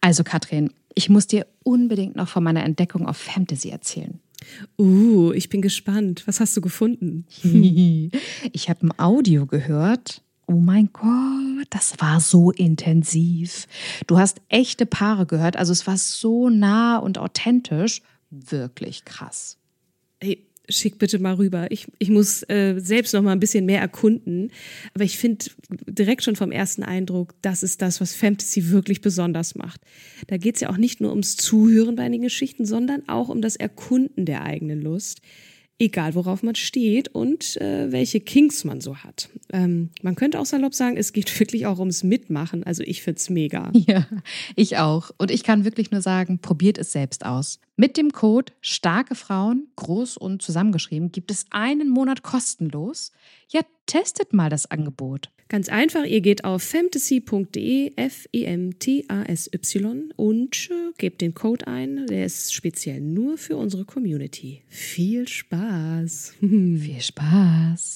Also Katrin, ich muss dir unbedingt noch von meiner Entdeckung auf Fantasy erzählen. Ich bin gespannt. Was hast du gefunden? Ich habe ein Audio gehört. Oh mein Gott, das war so intensiv. Du hast echte Paare gehört, also es war so nah und authentisch. Wirklich krass. Hey, schick bitte mal rüber. Ich muss selbst noch mal ein bisschen mehr erkunden. Aber ich finde direkt schon vom ersten Eindruck, das ist das, was Fantasy wirklich besonders macht. Da geht es ja auch nicht nur ums Zuhören bei den Geschichten, sondern auch um das Erkunden der eigenen Lust. Egal, worauf man steht und welche Kinks man so hat. Man könnte auch salopp sagen, es geht wirklich auch ums Mitmachen. Also ich find's mega. Ja, ich auch. Und ich kann wirklich nur sagen, probiert es selbst aus. Mit dem Code Starke Frauen, groß und zusammengeschrieben, gibt es einen Monat kostenlos. Ja, testet mal das Angebot. Ganz einfach, ihr geht auf femtasy.de, FEMTASY und gebt den Code ein. Der ist speziell nur für unsere Community. Viel Spaß. Viel Spaß.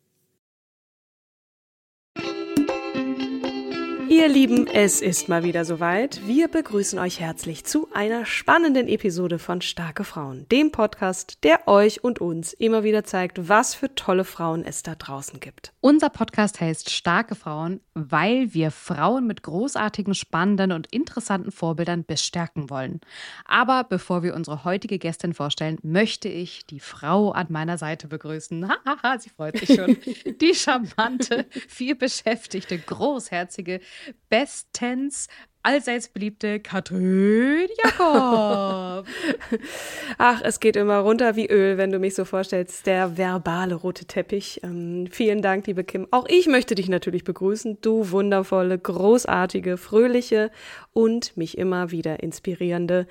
Ihr Lieben, es ist mal wieder soweit. Wir begrüßen euch herzlich zu einer spannenden Episode von Starke Frauen, dem Podcast, der euch und uns immer wieder zeigt, was für tolle Frauen es da draußen gibt. Unser Podcast heißt Starke Frauen, weil wir Frauen mit großartigen, spannenden und interessanten Vorbildern bestärken wollen. Aber bevor wir unsere heutige Gästin vorstellen, möchte ich die Frau an meiner Seite begrüßen. Hahaha, sie freut sich schon. Die charmante, vielbeschäftigte, großherzige, bestens allseits beliebte Katrin Jakob. Ach, es geht immer runter wie Öl, wenn du mich so vorstellst. Der verbale rote Teppich. Vielen Dank, liebe Kim. Auch ich möchte dich natürlich begrüßen. Du wundervolle, großartige, fröhliche und mich immer wieder inspirierende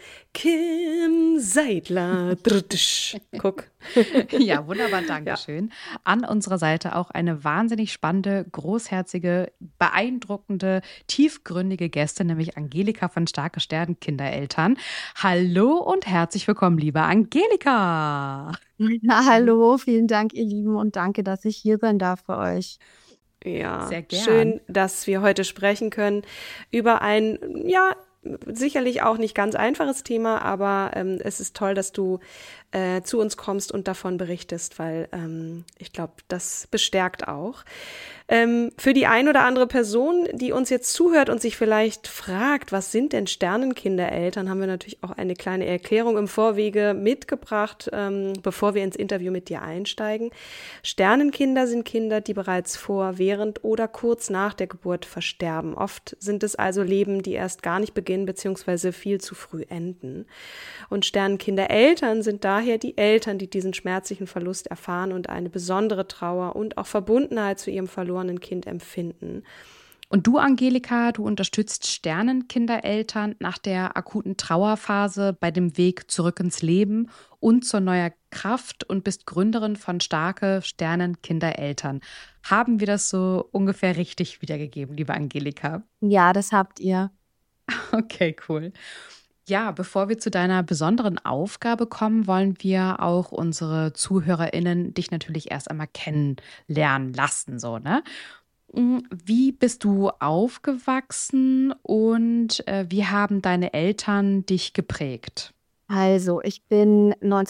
Kim Seidler. Guck. Ja, wunderbar, Dankeschön. Ja. An unserer Seite auch eine wahnsinnig spannende, großherzige, beeindruckende, tiefgründige Gästin, nämlich Angelika von Starke Sterne Kindereltern. Hallo und herzlich willkommen, liebe Angelika. Na, hallo, vielen Dank, ihr Lieben, und danke, dass ich hier sein darf für euch. Ja, sehr gern. Schön, dass wir heute sprechen können über ein, ja, sicherlich auch nicht ganz einfaches Thema, aber es ist toll, dass du zu uns kommst und davon berichtest, weil ich glaube, das bestärkt auch. Für die ein oder andere Person, die uns jetzt zuhört und sich vielleicht fragt, was sind denn Sternenkindereltern, haben wir natürlich auch eine kleine Erklärung im Vorwege mitgebracht, bevor wir ins Interview mit dir einsteigen. Sternenkinder sind Kinder, die bereits vor, während oder kurz nach der Geburt versterben. Oft sind es also Leben, die erst gar nicht beginnen bzw. viel zu früh enden. Und Sternenkindereltern sind daher die Eltern, die diesen schmerzlichen Verlust erfahren und eine besondere Trauer und auch Verbundenheit zu ihrem verlorenen Kind empfinden. Und du, Angelika, du unterstützt Sternenkindereltern nach der akuten Trauerphase bei dem Weg zurück ins Leben und zur neuer Kraft und bist Gründerin von Starke Sternenkindereltern. Haben wir das so ungefähr richtig wiedergegeben, liebe Angelika? Ja, das habt ihr. Okay, cool. Ja, bevor wir zu deiner besonderen Aufgabe kommen, wollen wir auch unsere ZuhörerInnen dich natürlich erst einmal kennenlernen lassen, so, ne? Wie bist du aufgewachsen und wie haben deine Eltern dich geprägt? Also, ich bin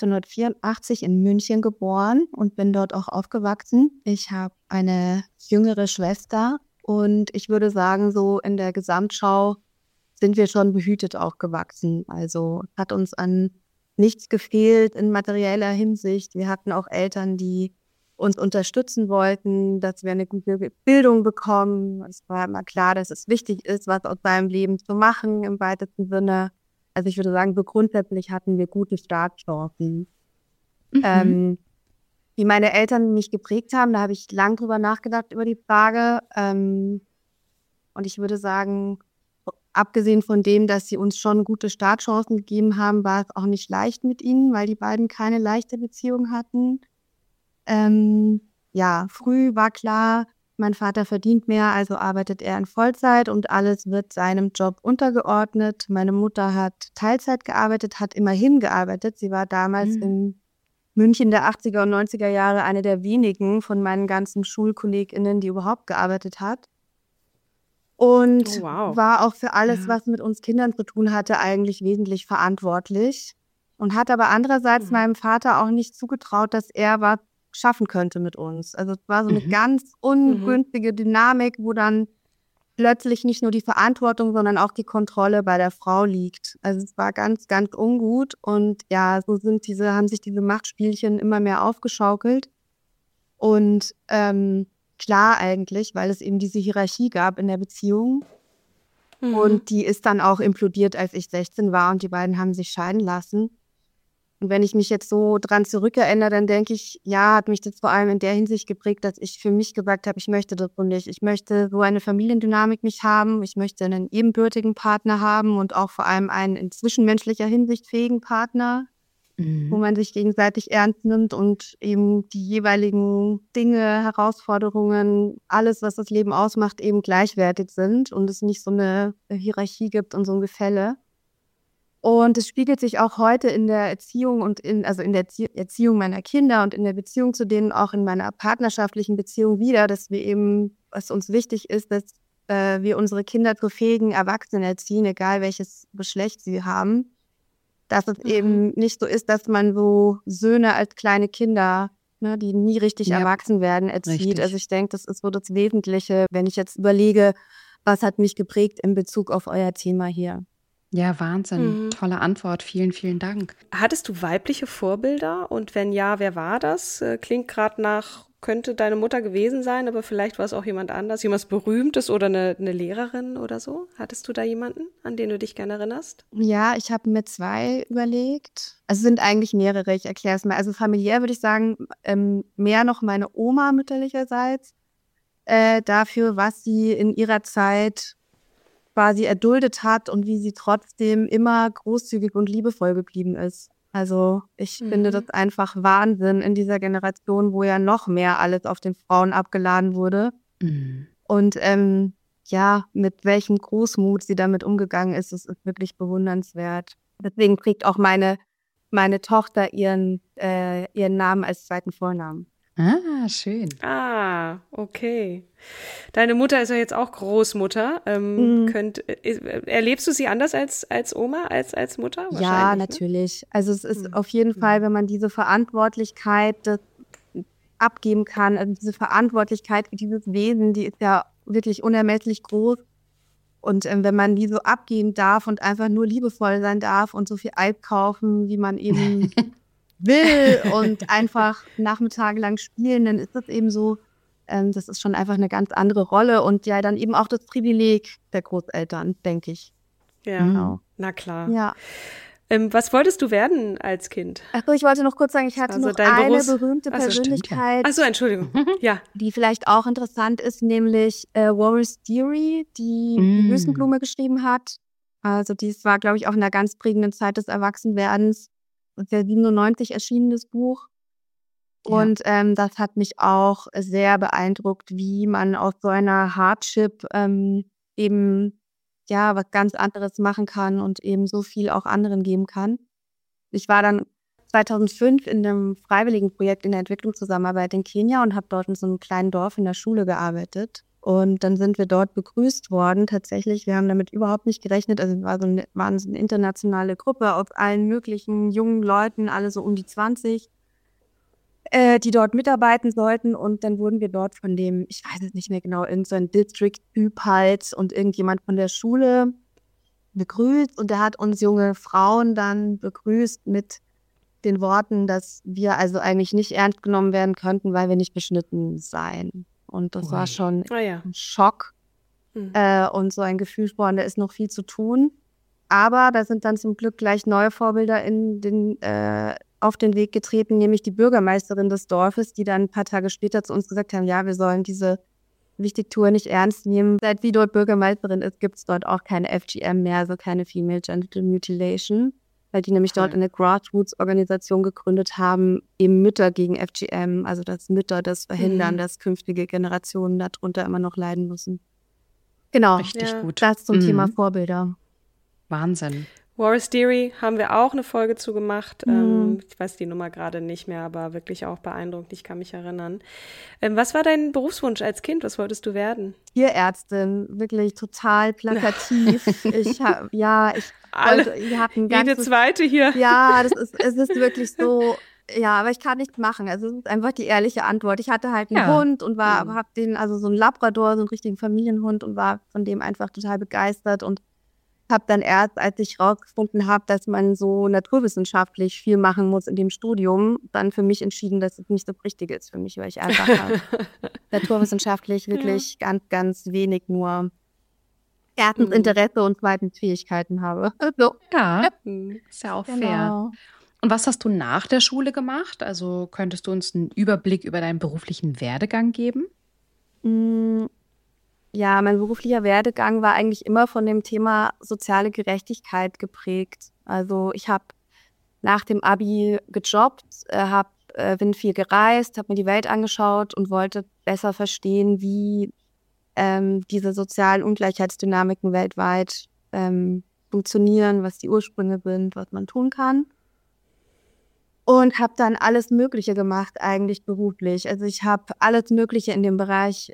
1984 in München geboren und bin dort auch aufgewachsen. Ich habe eine jüngere Schwester und ich würde sagen, so in der Gesamtschau sind wir schon behütet aufgewachsen. Also hat uns an nichts gefehlt in materieller Hinsicht. Wir hatten auch Eltern, die uns unterstützen wollten, dass wir eine gute Bildung bekommen. Es war immer klar, dass es wichtig ist, was aus seinem Leben zu machen im weitesten Sinne. Also ich würde sagen, so grundsätzlich hatten wir gute Startchancen. Wie meine Eltern mich geprägt haben, da habe ich lang drüber nachgedacht über die Frage. Und ich würde sagen, abgesehen von dem, dass sie uns schon gute Startchancen gegeben haben, war es auch nicht leicht mit ihnen, weil die beiden keine leichte Beziehung hatten. Früh war klar, mein Vater verdient mehr, also arbeitet er in Vollzeit und alles wird seinem Job untergeordnet. Meine Mutter hat Teilzeit gearbeitet, hat immerhin gearbeitet. Sie war damals in München der 80er und 90er Jahre eine der wenigen von meinen ganzen SchulkollegInnen, die überhaupt gearbeitet hat. Und Oh, wow. war auch für alles, Ja. was mit uns Kindern zu tun hatte, eigentlich wesentlich verantwortlich. Und hat aber andererseits meinem Vater auch nicht zugetraut, dass er was schaffen könnte mit uns. Also es war so eine ganz ungünstige Dynamik, wo dann plötzlich nicht nur die Verantwortung, sondern auch die Kontrolle bei der Frau liegt. Also es war ganz, ganz ungut. Und ja, so haben sich diese Machtspielchen immer mehr aufgeschaukelt. Und klar eigentlich, weil es eben diese Hierarchie gab in der Beziehung. Und die ist dann auch implodiert, als ich 16 war und die beiden haben sich scheiden lassen. Und wenn ich mich jetzt so dran zurückerinnere, dann denke ich, ja, hat mich das vor allem in der Hinsicht geprägt, dass ich für mich gesagt habe, ich möchte das so nicht. Ich möchte so eine Familiendynamik nicht haben. Ich möchte einen ebenbürtigen Partner haben und auch vor allem einen in zwischenmenschlicher Hinsicht fähigen Partner, wo man sich gegenseitig ernst nimmt und eben die jeweiligen Dinge, Herausforderungen, alles, was das Leben ausmacht, eben gleichwertig sind und es nicht so eine Hierarchie gibt und so ein Gefälle. Und es spiegelt sich auch heute in der Erziehung und in der Erziehung meiner Kinder und in der Beziehung zu denen auch in meiner partnerschaftlichen Beziehung wieder, dass wir eben, was uns wichtig ist, dass wir unsere Kinder zu fähigen Erwachsenen erziehen, egal welches Geschlecht sie haben. Dass es eben nicht so ist, dass man so Söhne als kleine Kinder, ne, die nie richtig erwachsen werden, erzieht. Richtig. Also ich denke, das ist so das Wesentliche, wenn ich jetzt überlege, was hat mich geprägt in Bezug auf euer Thema hier. Ja, Wahnsinn. Tolle Antwort. Vielen, vielen Dank. Hattest du weibliche Vorbilder? Und wenn ja, wer war das? Klingt gerade nach, könnte deine Mutter gewesen sein, aber vielleicht war es auch jemand anders, jemand Berühmtes oder eine Lehrerin oder so. Hattest du da jemanden, an den du dich gerne erinnerst? Ja, ich habe mir 2 überlegt. Also es sind eigentlich mehrere, ich erkläre es mal. Also familiär würde ich sagen, mehr noch meine Oma mütterlicherseits, dafür, was sie in ihrer Zeit quasi erduldet hat und wie sie trotzdem immer großzügig und liebevoll geblieben ist. Also ich finde das einfach Wahnsinn in dieser Generation, wo ja noch mehr alles auf den Frauen abgeladen wurde. Und ja, mit welchem Großmut sie damit umgegangen ist, das ist wirklich bewundernswert. Deswegen kriegt auch meine Tochter ihren Namen als zweiten Vornamen. Ah, schön. Ah, okay. Deine Mutter ist ja jetzt auch Großmutter. Erlebst du sie anders als Oma, als Mutter? Ja, Wahrscheinlich, ne? natürlich. Also es ist auf jeden Fall, wenn man diese Verantwortlichkeit abgeben kann, also diese Verantwortlichkeit für dieses Wesen, die ist ja wirklich unermesslich groß. Und wenn man die so abgeben darf und einfach nur liebevoll sein darf und so viel Eis kaufen, wie man eben will und einfach nachmittagelang spielen, dann ist das eben so, das ist schon einfach eine ganz andere Rolle und ja, dann eben auch das Privileg der Großeltern, denke ich. Ja, Genau. na klar. Ja. Was wolltest du werden als Kind? Achso, ich wollte noch kurz sagen, ich hatte Also noch dein eine Berufs- berühmte Ach so, stimmt, Persönlichkeit, Achso, Entschuldigung. Ja. die vielleicht auch interessant ist, nämlich Wallace Deary, die Wüstenblume geschrieben hat. Also dies war, glaube ich, auch in einer ganz prägenden Zeit des Erwachsenwerdens. Und der 97 erschienenes Buch. Und das hat mich auch sehr beeindruckt, wie man aus so einer Hardship eben ja was ganz anderes machen kann und eben so viel auch anderen geben kann. Ich war dann 2005 in einem freiwilligen Projekt in der Entwicklungszusammenarbeit in Kenia und habe dort in so einem kleinen Dorf in der Schule gearbeitet. Und dann sind wir dort begrüßt worden. Tatsächlich, wir haben damit überhaupt nicht gerechnet. Also wir waren so eine internationale Gruppe aus allen möglichen jungen Leuten, alle so um die 20, die dort mitarbeiten sollten. Und dann wurden wir dort von dem, ich weiß es nicht mehr genau, irgend so ein District-Typ halt und irgendjemand von der Schule begrüßt. Und der hat uns junge Frauen dann begrüßt mit den Worten, dass wir also eigentlich nicht ernst genommen werden könnten, weil wir nicht beschnitten seien. Und das war schon ein Schock und so ein Gefühl von, da ist noch viel zu tun. Aber da sind dann zum Glück gleich neue Vorbilder auf den Weg getreten, nämlich die Bürgermeisterin des Dorfes, die dann ein paar Tage später zu uns gesagt haben, ja, wir sollen diese Wichtigtour nicht ernst nehmen. Seit sie dort Bürgermeisterin ist, gibt es dort auch keine FGM mehr, also keine Female Genital Mutilation, weil die nämlich dort eine Grassroots-Organisation gegründet haben, eben Mütter gegen FGM, also dass Mütter das verhindern, dass künftige Generationen darunter immer noch leiden müssen. Genau, Richtig gut. das zum Thema Vorbilder. Wahnsinn. Waris Dirie haben wir auch eine Folge zu gemacht. Ich weiß die Nummer gerade nicht mehr, aber wirklich auch beeindruckend. Ich kann mich erinnern. Was war dein Berufswunsch als Kind? Was wolltest du werden? Tierärztin, wirklich total plakativ. Ich habe ein jede zweite hier. Ja, es ist wirklich so. Ja, aber ich kann nichts machen. Also es ist einfach die ehrliche Antwort. Ich hatte halt einen Hund und habe so einen Labrador, so einen richtigen Familienhund und war von dem einfach total begeistert und habe dann erst, als ich rausgefunden habe, dass man so naturwissenschaftlich viel machen muss in dem Studium, dann für mich entschieden, dass es nicht das Richtige ist für mich, weil ich einfach naturwissenschaftlich wirklich ganz, ganz wenig nur erstens Interesse und zweitens Fähigkeiten habe. So. Ja, ist ja auch fair. Und was hast du nach der Schule gemacht? Also könntest du uns einen Überblick über deinen beruflichen Werdegang geben? Ja, mein beruflicher Werdegang war eigentlich immer von dem Thema soziale Gerechtigkeit geprägt. Also ich habe nach dem Abi gejobbt, bin viel gereist, habe mir die Welt angeschaut und wollte besser verstehen, wie diese sozialen Ungleichheitsdynamiken weltweit funktionieren, was die Ursprünge sind, was man tun kann. Und habe dann alles Mögliche gemacht, eigentlich beruflich. Also ich habe alles Mögliche in dem Bereich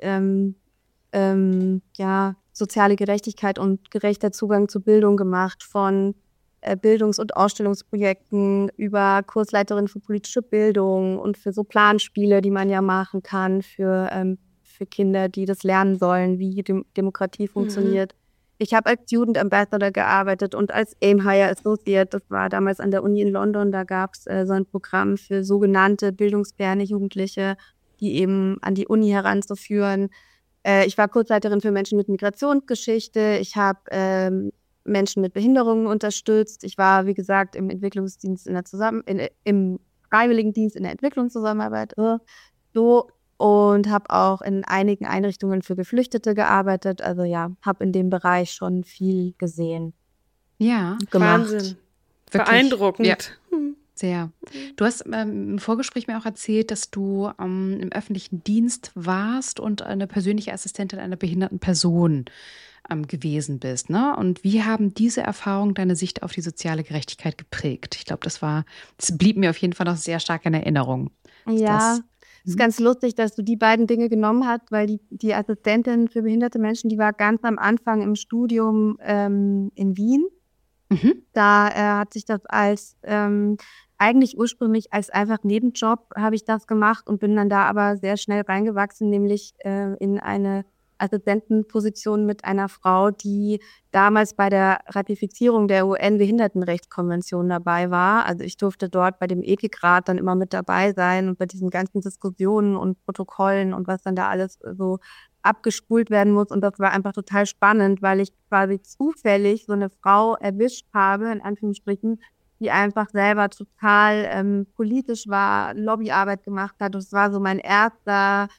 soziale Gerechtigkeit und gerechter Zugang zu Bildung gemacht, von Bildungs- und Ausstellungsprojekten über Kursleiterin für politische Bildung und für so Planspiele, die man ja machen kann für Kinder, die das lernen sollen, wie Demokratie funktioniert. Ich habe als Student Ambassador gearbeitet und als Aim Higher Associate, das war damals an der Uni in London, da gab es so ein Programm für sogenannte bildungsferne Jugendliche, die eben an die Uni heranzuführen. Ich war Kursleiterin für Menschen mit Migrationsgeschichte. Ich habe Menschen mit Behinderungen unterstützt. Ich war, wie gesagt, im Entwicklungsdienst im Freiwilligendienst in der Entwicklungszusammenarbeit. Und habe auch in einigen Einrichtungen für Geflüchtete gearbeitet. Also ja, habe in dem Bereich schon viel gesehen. Ja, gemacht. Wahnsinn. Wirklich beeindruckend. Ja. Sehr. Du hast im Vorgespräch mir auch erzählt, dass du im öffentlichen Dienst warst und eine persönliche Assistentin einer behinderten Person gewesen bist. Ne? Und wie haben diese Erfahrungen deine Sicht auf die soziale Gerechtigkeit geprägt? Ich glaube, das blieb mir auf jeden Fall noch sehr stark in Erinnerung. Ja, es ist ganz lustig, dass du die beiden Dinge genommen hast, weil die Assistentin für behinderte Menschen, die war ganz am Anfang im Studium in Wien. Da hat sich das als eigentlich ursprünglich als einfach Nebenjob habe ich das gemacht und bin dann da aber sehr schnell reingewachsen, nämlich in eine Assistentenposition mit einer Frau, die damals bei der Ratifizierung der UN-Behindertenrechtskonvention dabei war. Also ich durfte dort bei dem Ethikrat dann immer mit dabei sein und bei diesen ganzen Diskussionen und Protokollen und was dann da alles so abgespult werden muss. Und das war einfach total spannend, weil ich quasi zufällig so eine Frau erwischt habe, in Anführungsstrichen, die einfach selber total politisch war, Lobbyarbeit gemacht hat. Und es war so mein erstes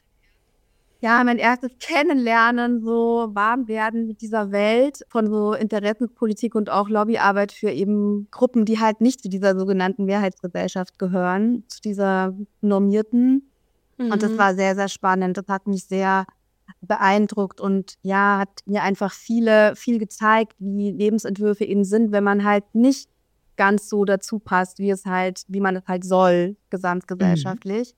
Kennenlernen, so warm werden mit dieser Welt von so Interessenspolitik und auch Lobbyarbeit für eben Gruppen, die halt nicht zu dieser sogenannten Mehrheitsgesellschaft gehören, zu dieser normierten. Und das war sehr, sehr spannend. Das hat mich sehr beeindruckt und ja, hat mir einfach viel gezeigt, wie Lebensentwürfe eben sind, wenn man halt nicht ganz so dazu passt, wie man es halt soll, gesamtgesellschaftlich.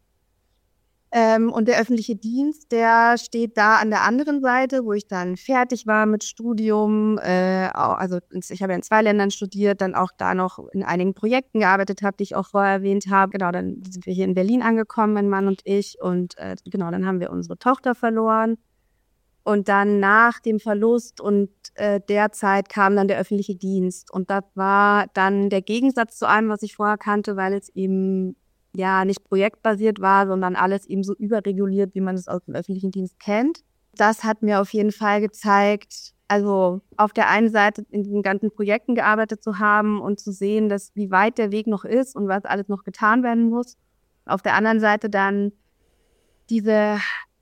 Und der öffentliche Dienst, der steht da an der anderen Seite, wo ich dann fertig war mit Studium. Also ich habe ja in 2 Ländern studiert, dann auch da noch in einigen Projekten gearbeitet habe, die ich auch vorher erwähnt habe. Genau, dann sind wir hier in Berlin angekommen, mein Mann und ich. Und dann haben wir unsere Tochter verloren. Und dann nach dem Verlust und der Zeit kam dann der öffentliche Dienst. Und das war dann der Gegensatz zu allem, was ich vorher kannte, weil es eben ja nicht projektbasiert war, sondern alles eben so überreguliert, wie man es aus dem öffentlichen Dienst kennt. Das hat mir auf jeden Fall gezeigt, also auf der einen Seite in diesen ganzen Projekten gearbeitet zu haben und zu sehen, wie weit der Weg noch ist und was alles noch getan werden muss. Auf der anderen Seite dann diesen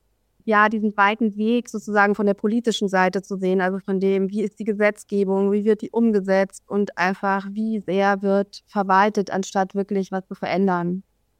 weiten Weg sozusagen von der politischen Seite zu sehen, also von dem, wie ist die Gesetzgebung, wie wird die umgesetzt und einfach, wie sehr wird verwaltet, anstatt wirklich was zu verändern.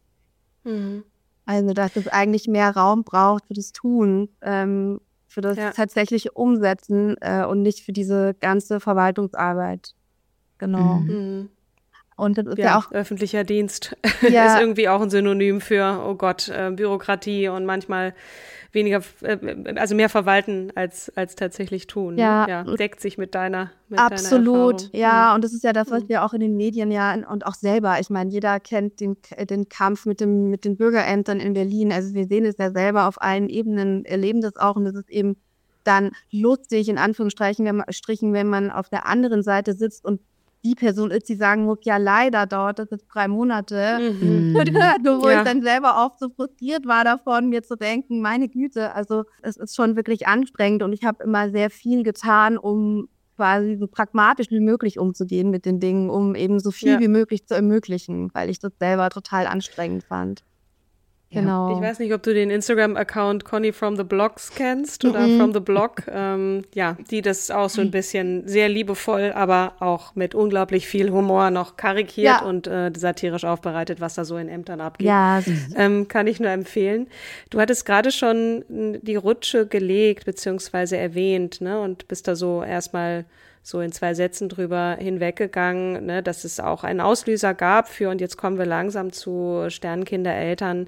Also, dass es eigentlich mehr Raum braucht für das Tun, für das tatsächliche Umsetzen und nicht für diese ganze Verwaltungsarbeit. Genau. Mhm. Und das ist Ja, ja auch, öffentlicher Dienst ja, ist irgendwie auch ein Synonym für, oh Gott, Bürokratie und manchmal weniger, also mehr verwalten als tatsächlich tun. Ne? ja, Ja, deckt sich mit deiner absolut, Erfahrung. ja, und das ist ja das, was Mhm. wir auch in den Medien ja und auch selber, ich meine, jeder kennt den Kampf mit den Bürgerämtern in Berlin, also wir sehen es ja selber auf allen Ebenen, erleben das auch und das ist eben dann lustig, in Anführungsstrichen, wenn man auf der anderen Seite sitzt und die Person ist, die sagen muss, ja leider dauert das jetzt 3 Monate, Mhm. wo ich Ja, dann selber oft so frustriert war davon, mir zu denken, meine Güte, also es ist schon wirklich anstrengend und ich habe immer sehr viel getan, um quasi so pragmatisch wie möglich umzugehen mit den Dingen, um eben so viel ja. wie möglich zu ermöglichen, weil ich das selber total anstrengend fand. Ja. Ich Genau. weiß nicht, ob du den Instagram-Account Conny from the Blocks kennst oder Mhm. from the Block. Ja, die das auch so ein bisschen sehr liebevoll, aber auch mit unglaublich viel Humor noch karikiert Ja, und satirisch aufbereitet, was da so in Ämtern abgeht. ja, Kann ich nur empfehlen. Du hattest gerade schon die Rutsche gelegt, beziehungsweise erwähnt, ne, und bist da so erstmal so in 2 Sätzen drüber hinweggegangen, ne, dass es auch einen Auslöser gab für, und jetzt kommen wir langsam zu Sternkindereltern,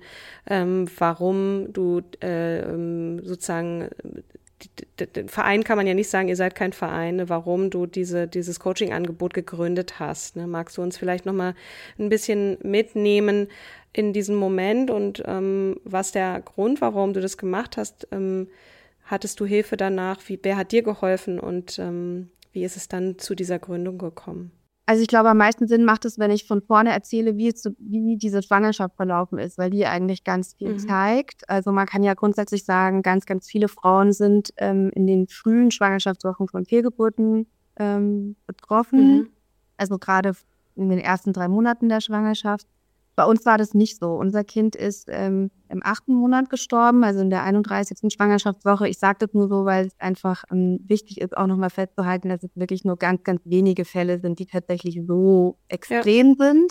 warum du sozusagen, den Verein kann man ja nicht sagen, ihr seid kein Verein, ne, warum du dieses Coaching-Angebot gegründet hast. Ne? Magst du uns vielleicht nochmal ein bisschen mitnehmen in diesem Moment und was der Grund war, warum du das gemacht hast? Hattest du Hilfe danach? Wer hat dir geholfen und wie ist es dann zu dieser Gründung gekommen? also ich glaube, am meisten Sinn macht es, wenn ich von vorne erzähle, wie diese Schwangerschaft verlaufen ist, weil die eigentlich ganz viel Mhm. zeigt. Also man kann ja grundsätzlich sagen, ganz, ganz viele Frauen sind in den frühen Schwangerschaftswochen von Fehlgeburten betroffen. Mhm. Also gerade in den ersten 3 Monaten der Schwangerschaft. Bei uns war das nicht so. Unser Kind ist im 8. Monat gestorben, also in der 31. Schwangerschaftswoche. Ich sage das nur so, weil es einfach wichtig ist, auch nochmal festzuhalten, dass es wirklich nur ganz, ganz wenige Fälle sind, die tatsächlich so Ja, extrem sind.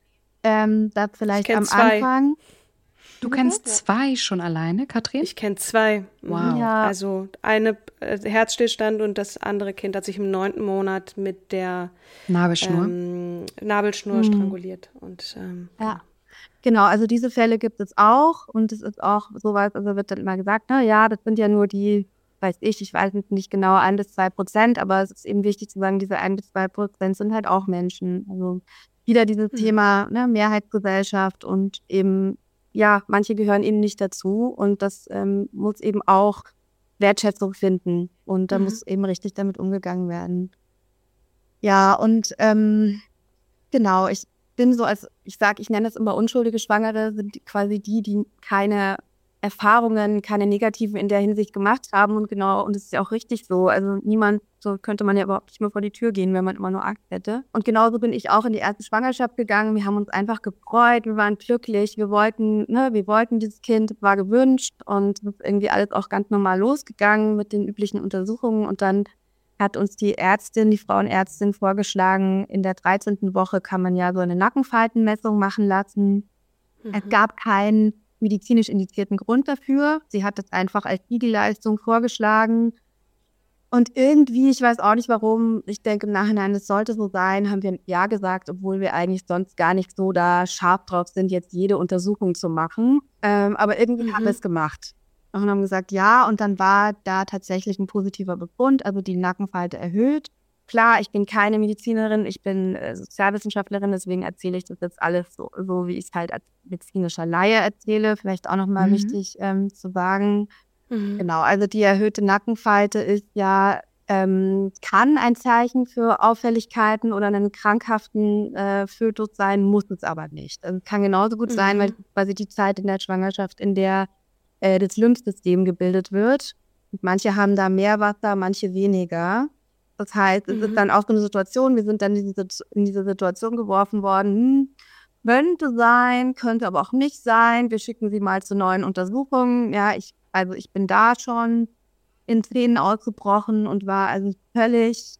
Das ich vielleicht kenne am 2. Anfang. Du Wie bitte? kennst Ja. 2 schon alleine, Katrin? Ich kenne 2. Mhm. Wow. Ja, Also eine Herzstillstand und das andere Kind hat sich im 9. Monat mit der Nabelschnur. Nabelschnur hm, stranguliert. Und ja. genau. Genau, also diese Fälle gibt es auch und es ist auch sowas, also wird dann immer gesagt, na ja, das sind ja nur die, ich weiß jetzt nicht genau 1 bis 2%, aber es ist eben wichtig zu sagen, diese 1 bis 2% sind halt auch Menschen. Also wieder dieses Mhm. Thema, ne, Mehrheitsgesellschaft und eben, ja, manche gehören eben nicht dazu und das muss eben auch Wertschätzung finden und da Mhm. muss eben richtig damit umgegangen werden. Ja, und genau, ich bin so als ich sage, ich nenne es immer unschuldige Schwangere, sind quasi die keine Erfahrungen, keine negativen in der Hinsicht gemacht haben und genau und es ist ja auch richtig so. Also, niemand so könnte man ja überhaupt nicht mehr vor die Tür gehen, wenn man immer nur Angst hätte. Und genauso bin ich auch in die erste Schwangerschaft gegangen. Wir haben uns einfach gefreut, wir waren glücklich, wir wollten dieses Kind, war gewünscht und es ist irgendwie alles auch ganz normal losgegangen mit den üblichen Untersuchungen und dann hat uns die Frauenärztin vorgeschlagen, in der 13. Woche kann man ja so eine Nackenfaltenmessung machen lassen. Es Mhm. gab keinen medizinisch indizierten Grund dafür. Sie hat es einfach als Zielleistung vorgeschlagen. Und irgendwie, ich weiß auch nicht warum, ich denke im Nachhinein, es sollte so sein, haben wir ja gesagt, obwohl wir eigentlich sonst gar nicht so da scharf drauf sind, jetzt jede Untersuchung zu machen. Aber irgendwie haben wir Mhm. es gemacht. Und haben gesagt, ja, und dann war da tatsächlich ein positiver Befund, also die Nackenfalte erhöht. Klar, ich bin keine Medizinerin, ich bin Sozialwissenschaftlerin, deswegen erzähle ich das jetzt alles so wie ich es halt als medizinischer Laie erzähle. Vielleicht auch nochmal Mhm. wichtig zu sagen. Mhm. Genau, also die erhöhte Nackenfalte ist ja, kann ein Zeichen für Auffälligkeiten oder einen krankhaften Fötus sein, muss es aber nicht. Also es kann genauso gut sein, weil Mhm. quasi die Zeit in der Schwangerschaft, in der das Lymphsystem gebildet wird. Und manche haben da mehr Wasser, manche weniger. Das heißt, es ist Mhm. dann auch so eine Situation, wir sind dann in diese Situation geworfen worden, könnte sein, könnte aber auch nicht sein. Wir schicken sie mal zu neuen Untersuchungen. Ja, ich bin da schon in Tränen ausgebrochen und war also völlig,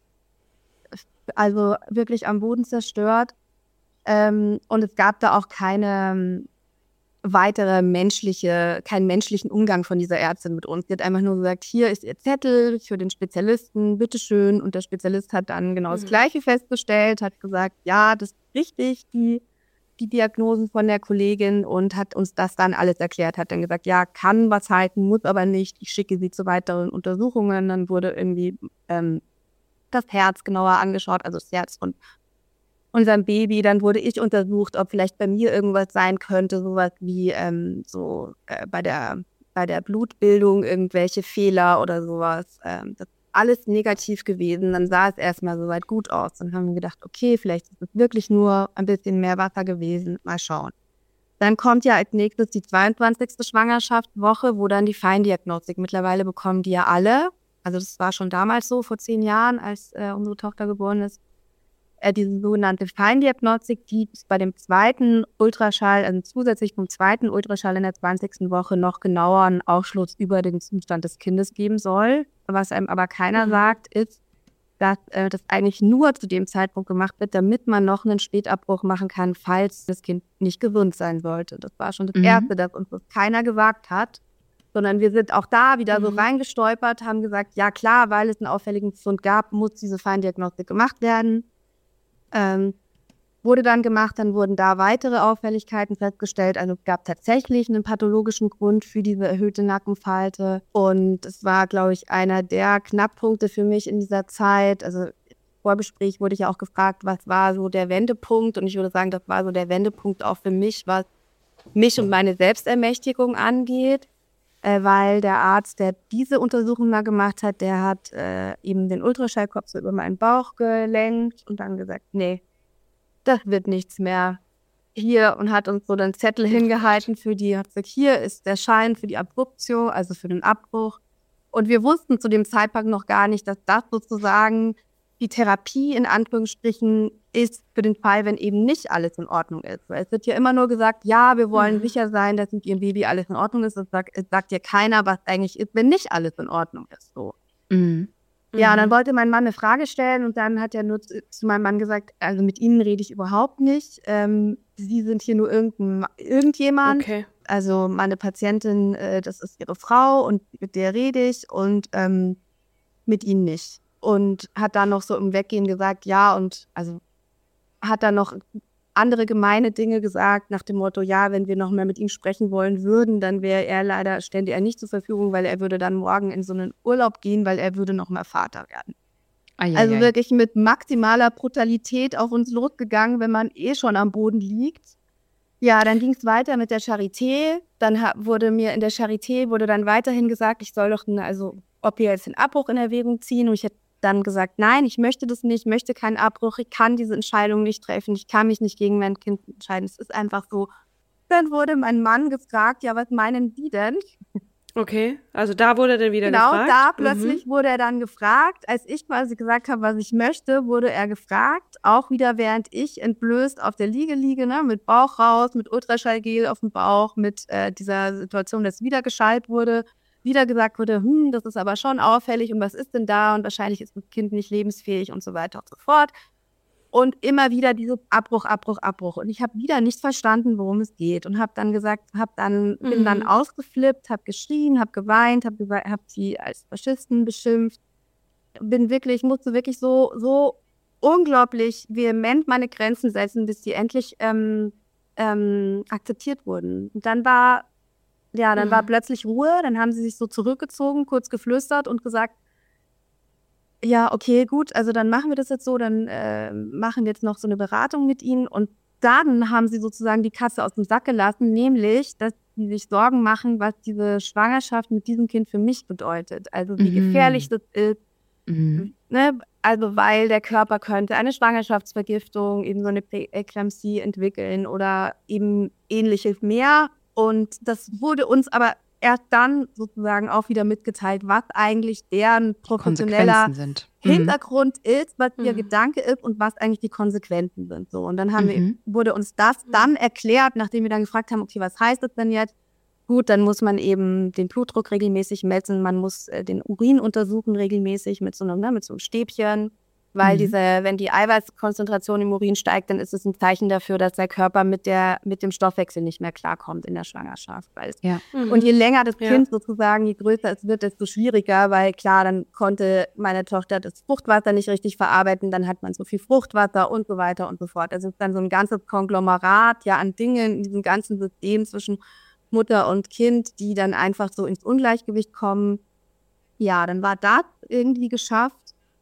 also wirklich am Boden zerstört. Und es gab da auch keine keinen menschlichen Umgang von dieser Ärztin mit uns. Sie hat einfach nur gesagt, hier ist Ihr Zettel für den Spezialisten, bitteschön. Und der Spezialist hat dann genau das Gleiche festgestellt, hat gesagt, ja, das ist richtig, die Diagnosen von der Kollegin, und hat uns das dann alles erklärt, hat dann gesagt, ja, kann was halten, muss aber nicht, ich schicke sie zu weiteren Untersuchungen. Dann wurde irgendwie das Herz genauer angeschaut, also das Herz von unserem Baby. Dann wurde ich untersucht, ob vielleicht bei mir irgendwas sein könnte, sowas wie bei der Blutbildung irgendwelche Fehler oder sowas. Das ist alles negativ gewesen. Dann sah es erstmal soweit gut aus. Dann haben wir gedacht, okay, vielleicht ist es wirklich nur ein bisschen mehr Wasser gewesen. Mal schauen. Dann kommt ja als nächstes die 22. Schwangerschaftswoche, wo dann die Feindiagnostik. Mittlerweile bekommen die ja alle. Also das war schon damals so, vor 10 Jahren, als unsere Tochter geboren ist. Diese sogenannte Feindiagnostik, die bei dem zweiten Ultraschall, also zusätzlich vom zweiten Ultraschall in der 20. Woche noch genaueren Aufschluss über den Zustand des Kindes geben soll. Was einem aber keiner sagt, ist, dass das eigentlich nur zu dem Zeitpunkt gemacht wird, damit man noch einen Spätabbruch machen kann, falls das Kind nicht gesund sein sollte. Das war schon das Erste, dass uns das keiner gewagt hat. Sondern wir sind auch da wieder so reingestolpert, haben gesagt, ja klar, weil es einen auffälligen Fund gab, muss diese Feindiagnostik gemacht werden. Wurde dann gemacht, dann wurden da weitere Auffälligkeiten festgestellt. Also es gab tatsächlich einen pathologischen Grund für diese erhöhte Nackenfalte. Und es war, glaube ich, einer der Knackpunkte für mich in dieser Zeit. Also im Vorgespräch wurde ich ja auch gefragt, was war so der Wendepunkt? Und ich würde sagen, das war so der Wendepunkt auch für mich, was mich und meine Selbstermächtigung angeht. Weil der Arzt, der diese Untersuchung mal gemacht hat, der hat eben den Ultraschallkopf so über meinen Bauch gelenkt und dann gesagt, nee, das wird nichts mehr hier, und hat uns so den Zettel hingehalten hat gesagt, hier ist der Schein für die Abruptio, also für den Abbruch. Und wir wussten zu dem Zeitpunkt noch gar nicht, dass das sozusagen die Therapie in Anführungsstrichen ist für den Fall, wenn eben nicht alles in Ordnung ist. Weil es wird ja immer nur gesagt, ja, wir wollen sicher sein, dass mit ihrem Baby alles in Ordnung ist. Es sagt ja keiner, was eigentlich ist, wenn nicht alles in Ordnung ist. So. Ja, und dann wollte mein Mann eine Frage stellen und dann hat er nur zu meinem Mann gesagt, also mit Ihnen rede ich überhaupt nicht. Sie sind hier nur irgendjemand. Okay. Also meine Patientin, das ist Ihre Frau und mit der rede ich und mit Ihnen nicht. Und hat dann noch so im Weggehen gesagt, ja, und also hat dann noch andere gemeine Dinge gesagt, nach dem Motto, ja, wenn wir noch mehr mit ihm sprechen wollen würden, dann stände er nicht zur Verfügung, weil er würde dann morgen in so einen Urlaub gehen, weil er würde noch mal Vater werden. Also wirklich mit maximaler Brutalität auf uns losgegangen, wenn man schon am Boden liegt. Ja, dann ging es weiter mit der Charité. Dann wurde mir in der Charité dann weiterhin gesagt, ich soll doch, ob wir jetzt den Abbruch in Erwägung ziehen. Und ich hätte dann gesagt, nein, ich möchte das nicht, möchte keinen Abbruch, ich kann diese Entscheidung nicht treffen, ich kann mich nicht gegen mein Kind entscheiden. Es ist einfach so. Dann wurde mein Mann gefragt, ja, was meinen Sie denn? Okay, also da wurde er dann wieder gefragt? Genau, da plötzlich wurde er dann gefragt. Als ich quasi gesagt habe, was ich möchte, wurde er gefragt. Auch wieder, während ich entblößt auf der Liege liege, ne, mit Bauch raus, mit Ultraschallgel auf dem Bauch, mit dieser Situation, dass wieder geschallt wurde. Wieder gesagt wurde, das ist aber schon auffällig und was ist denn da und wahrscheinlich ist das Kind nicht lebensfähig und so weiter und so fort. Und immer wieder dieses Abbruch. Und ich habe wieder nicht verstanden, worum es geht und habe dann gesagt, bin dann ausgeflippt, habe geschrien, habe geweint, habe sie als Faschisten beschimpft. Musste wirklich so unglaublich vehement meine Grenzen setzen, bis die endlich akzeptiert wurden. Und dann war plötzlich Ruhe, dann haben sie sich so zurückgezogen, kurz geflüstert und gesagt, ja, okay, gut, also dann machen wir das jetzt so, dann machen wir jetzt noch so eine Beratung mit Ihnen. Und dann haben sie sozusagen die Katze aus dem Sack gelassen, nämlich, dass sie sich Sorgen machen, was diese Schwangerschaft mit diesem Kind für mich bedeutet. Also wie gefährlich das ist. Ne? Also weil der Körper könnte eine Schwangerschaftsvergiftung, eben so eine Präeklampsie entwickeln oder eben ähnliches mehr. Und das wurde uns aber erst dann sozusagen auch wieder mitgeteilt, was eigentlich deren professioneller Hintergrund ist, was ihr Gedanke ist und was eigentlich die Konsequenzen sind. So. Und dann wurde uns das dann erklärt, nachdem wir dann gefragt haben, okay, was heißt das denn jetzt? Gut, dann muss man eben den Blutdruck regelmäßig messen, man muss den Urin untersuchen regelmäßig mit so einem Stäbchen. Weil wenn die Eiweißkonzentration im Urin steigt, dann ist es ein Zeichen dafür, dass der Körper mit dem Stoffwechsel nicht mehr klarkommt in der Schwangerschaft. Und je länger das Kind sozusagen, je größer es wird, desto schwieriger, weil klar, dann konnte meine Tochter das Fruchtwasser nicht richtig verarbeiten, dann hat man so viel Fruchtwasser und so weiter und so fort. Also es ist dann so ein ganzes Konglomerat an Dingen in diesem ganzen System zwischen Mutter und Kind, die dann einfach so ins Ungleichgewicht kommen. Ja, dann war das irgendwie geschafft.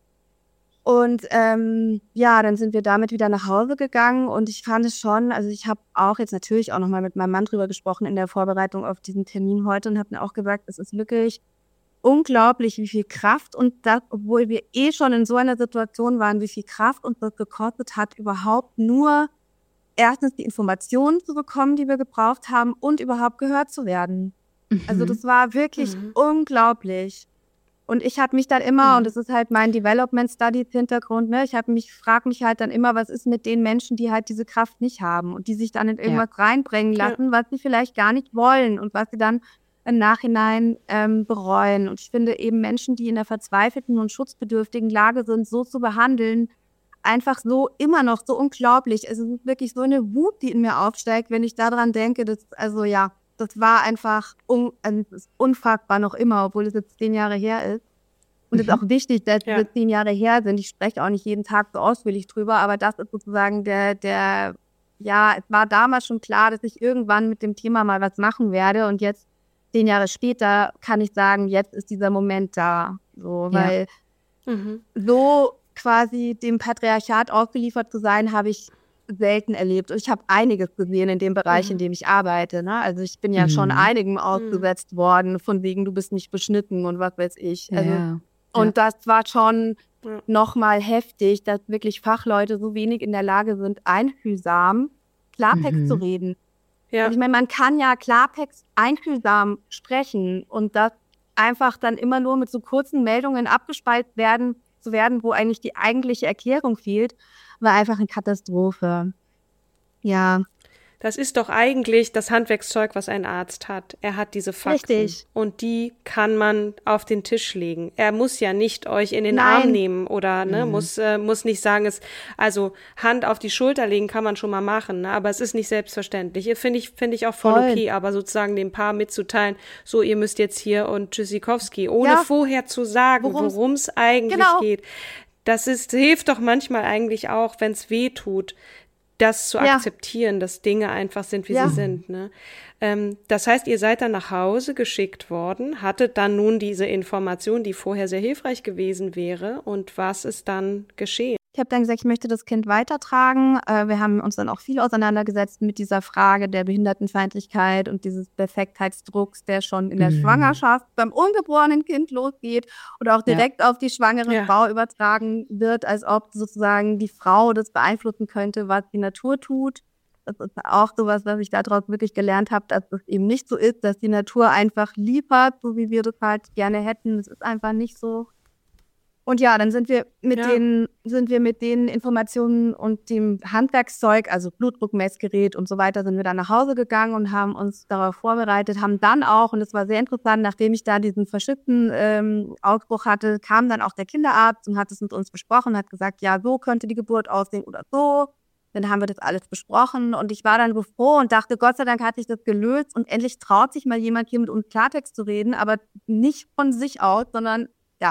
Und dann sind wir damit wieder nach Hause gegangen und ich fand es schon, also ich habe auch jetzt natürlich auch nochmal mit meinem Mann drüber gesprochen in der Vorbereitung auf diesen Termin heute und habe mir auch gesagt, es ist wirklich unglaublich, wie viel Kraft und das, obwohl wir schon in so einer Situation waren, wie viel Kraft uns das gekostet hat, überhaupt nur erstens die Informationen zu bekommen, die wir gebraucht haben und überhaupt gehört zu werden. Also das war wirklich unglaublich. Und ich habe mich dann immer, und das ist halt mein Development Studies Hintergrund, ne, frage mich halt dann immer, was ist mit den Menschen, die halt diese Kraft nicht haben und die sich dann in irgendwas reinbringen lassen, was sie vielleicht gar nicht wollen und was sie dann im Nachhinein bereuen. Und ich finde eben Menschen, die in einer verzweifelten und schutzbedürftigen Lage sind, so zu behandeln, einfach so immer noch so unglaublich. Also es ist wirklich so eine Wut, die in mir aufsteigt, wenn ich daran denke, das war einfach es ist unfassbar noch immer, obwohl es jetzt 10 Jahre her ist. Und es ist auch wichtig, dass es 10 Jahre her sind. Ich spreche auch nicht jeden Tag so ausführlich drüber, aber das ist sozusagen es war damals schon klar, dass ich irgendwann mit dem Thema mal was machen werde. Und jetzt, 10 Jahre später, kann ich sagen, jetzt ist dieser Moment da. So, weil so quasi dem Patriarchat ausgeliefert zu sein, habe ich selten erlebt. Und ich habe einiges gesehen in dem Bereich, in dem ich arbeite. Ne? Also ich bin ja schon einigem ausgesetzt worden, von wegen, du bist nicht beschnitten und was weiß ich. Also, und das war schon nochmal heftig, dass wirklich Fachleute so wenig in der Lage sind, einfühlsam Klartext zu reden. Ja. Also ich meine, man kann ja Klartext einfühlsam sprechen und das einfach dann immer nur mit so kurzen Meldungen abgespeist werden, wo eigentlich die eigentliche Erklärung fehlt, war einfach eine Katastrophe. Ja. Das ist doch eigentlich das Handwerkszeug, was ein Arzt hat. Er hat diese Fakten. Richtig. Und die kann man auf den Tisch legen. Er muss ja nicht euch in den Arm nehmen oder muss nicht sagen, also Hand auf die Schulter legen kann man schon mal machen, ne? Aber es ist nicht selbstverständlich. Finde ich auch voll okay, aber sozusagen dem Paar mitzuteilen, so ihr müsst jetzt hier und Tschüssikowski, ohne vorher zu sagen, worum es eigentlich geht. Hilft doch manchmal eigentlich auch, wenn es weh tut, das zu akzeptieren, dass Dinge einfach sind, wie sie sind. Ne? Das heißt, ihr seid dann nach Hause geschickt worden, hattet dann nun diese Information, die vorher sehr hilfreich gewesen wäre. Und was ist dann geschehen? Ich habe dann gesagt, ich möchte das Kind weitertragen. Wir haben uns dann auch viel auseinandergesetzt mit dieser Frage der Behindertenfeindlichkeit und dieses Perfektheitsdrucks, der schon in der Schwangerschaft beim ungeborenen Kind losgeht oder auch direkt auf die schwangere Frau übertragen wird, als ob sozusagen die Frau das beeinflussen könnte, was die Natur tut. Das ist auch sowas, was ich daraus wirklich gelernt habe, dass es eben nicht so ist, dass die Natur einfach liefert, so wie wir das halt gerne hätten. Es ist einfach nicht so. Und ja, dann sind wir mit den Informationen und dem Handwerkszeug, also Blutdruckmessgerät und so weiter, sind wir dann nach Hause gegangen und haben uns darauf vorbereitet, haben dann auch, und es war sehr interessant, nachdem ich da diesen verschifften Ausbruch hatte, kam dann auch der Kinderarzt und hat es mit uns besprochen, hat gesagt, ja, so könnte die Geburt aussehen oder so. Dann haben wir das alles besprochen und ich war dann so froh und dachte, Gott sei Dank hat sich das gelöst und endlich traut sich mal jemand hier mit uns Klartext zu reden, aber nicht von sich aus, sondern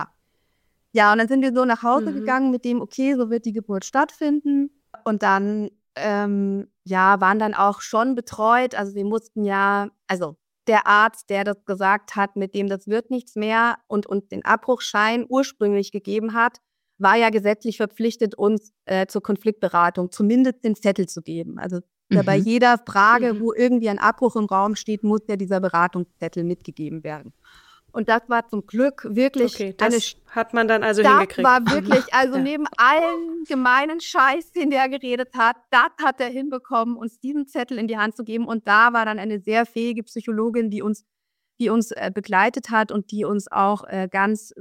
ja, und dann sind wir so nach Hause gegangen mit dem, okay, so wird die Geburt stattfinden. Und dann, waren dann auch schon betreut. Also wir mussten also der Arzt, der das gesagt hat, mit dem das wird nichts mehr und uns den Abbruchschein ursprünglich gegeben hat, war ja gesetzlich verpflichtet, uns zur Konfliktberatung zumindest den Zettel zu geben. Also bei jeder Frage, wo irgendwie ein Abbruch im Raum steht, muss ja dieser Beratungszettel mitgegeben werden. Und das war zum Glück wirklich das hat man dann also hingekriegt. Das war wirklich, also neben allen gemeinen Scheiß, den der geredet hat, das hat er hinbekommen, uns diesen Zettel in die Hand zu geben. Und da war dann eine sehr fähige Psychologin, die uns begleitet hat und die uns auch ganz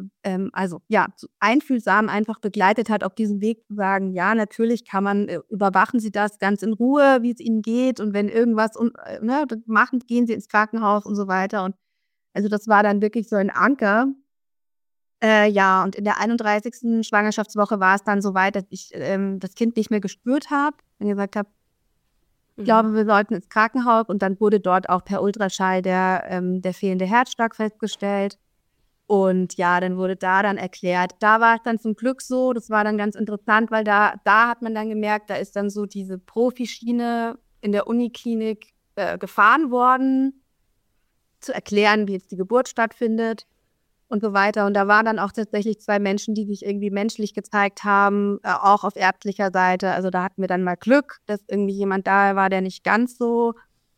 einfühlsam einfach begleitet hat, auf diesem Weg zu sagen, ja, natürlich kann man, überwachen Sie das ganz in Ruhe, wie es Ihnen geht. Und wenn irgendwas machen, gehen Sie ins Krankenhaus und so weiter. Und also das war dann wirklich so ein Anker. Ja, und in der 31. Schwangerschaftswoche war es dann so weit, dass ich das Kind nicht mehr gespürt habe und gesagt habe, ich glaube, wir sollten ins Krankenhaus. Und dann wurde dort auch per Ultraschall der fehlende Herzschlag festgestellt. Und ja, dann wurde da dann erklärt, da war es dann zum Glück so, das war dann ganz interessant, weil da hat man dann gemerkt, da ist dann so diese Profischiene in der Uniklinik gefahren worden, zu erklären, wie jetzt die Geburt stattfindet und so weiter. Und da waren dann auch tatsächlich 2 Menschen, die sich irgendwie menschlich gezeigt haben, auch auf ärztlicher Seite. Also da hatten wir dann mal Glück, dass irgendwie jemand da war, der nicht ganz so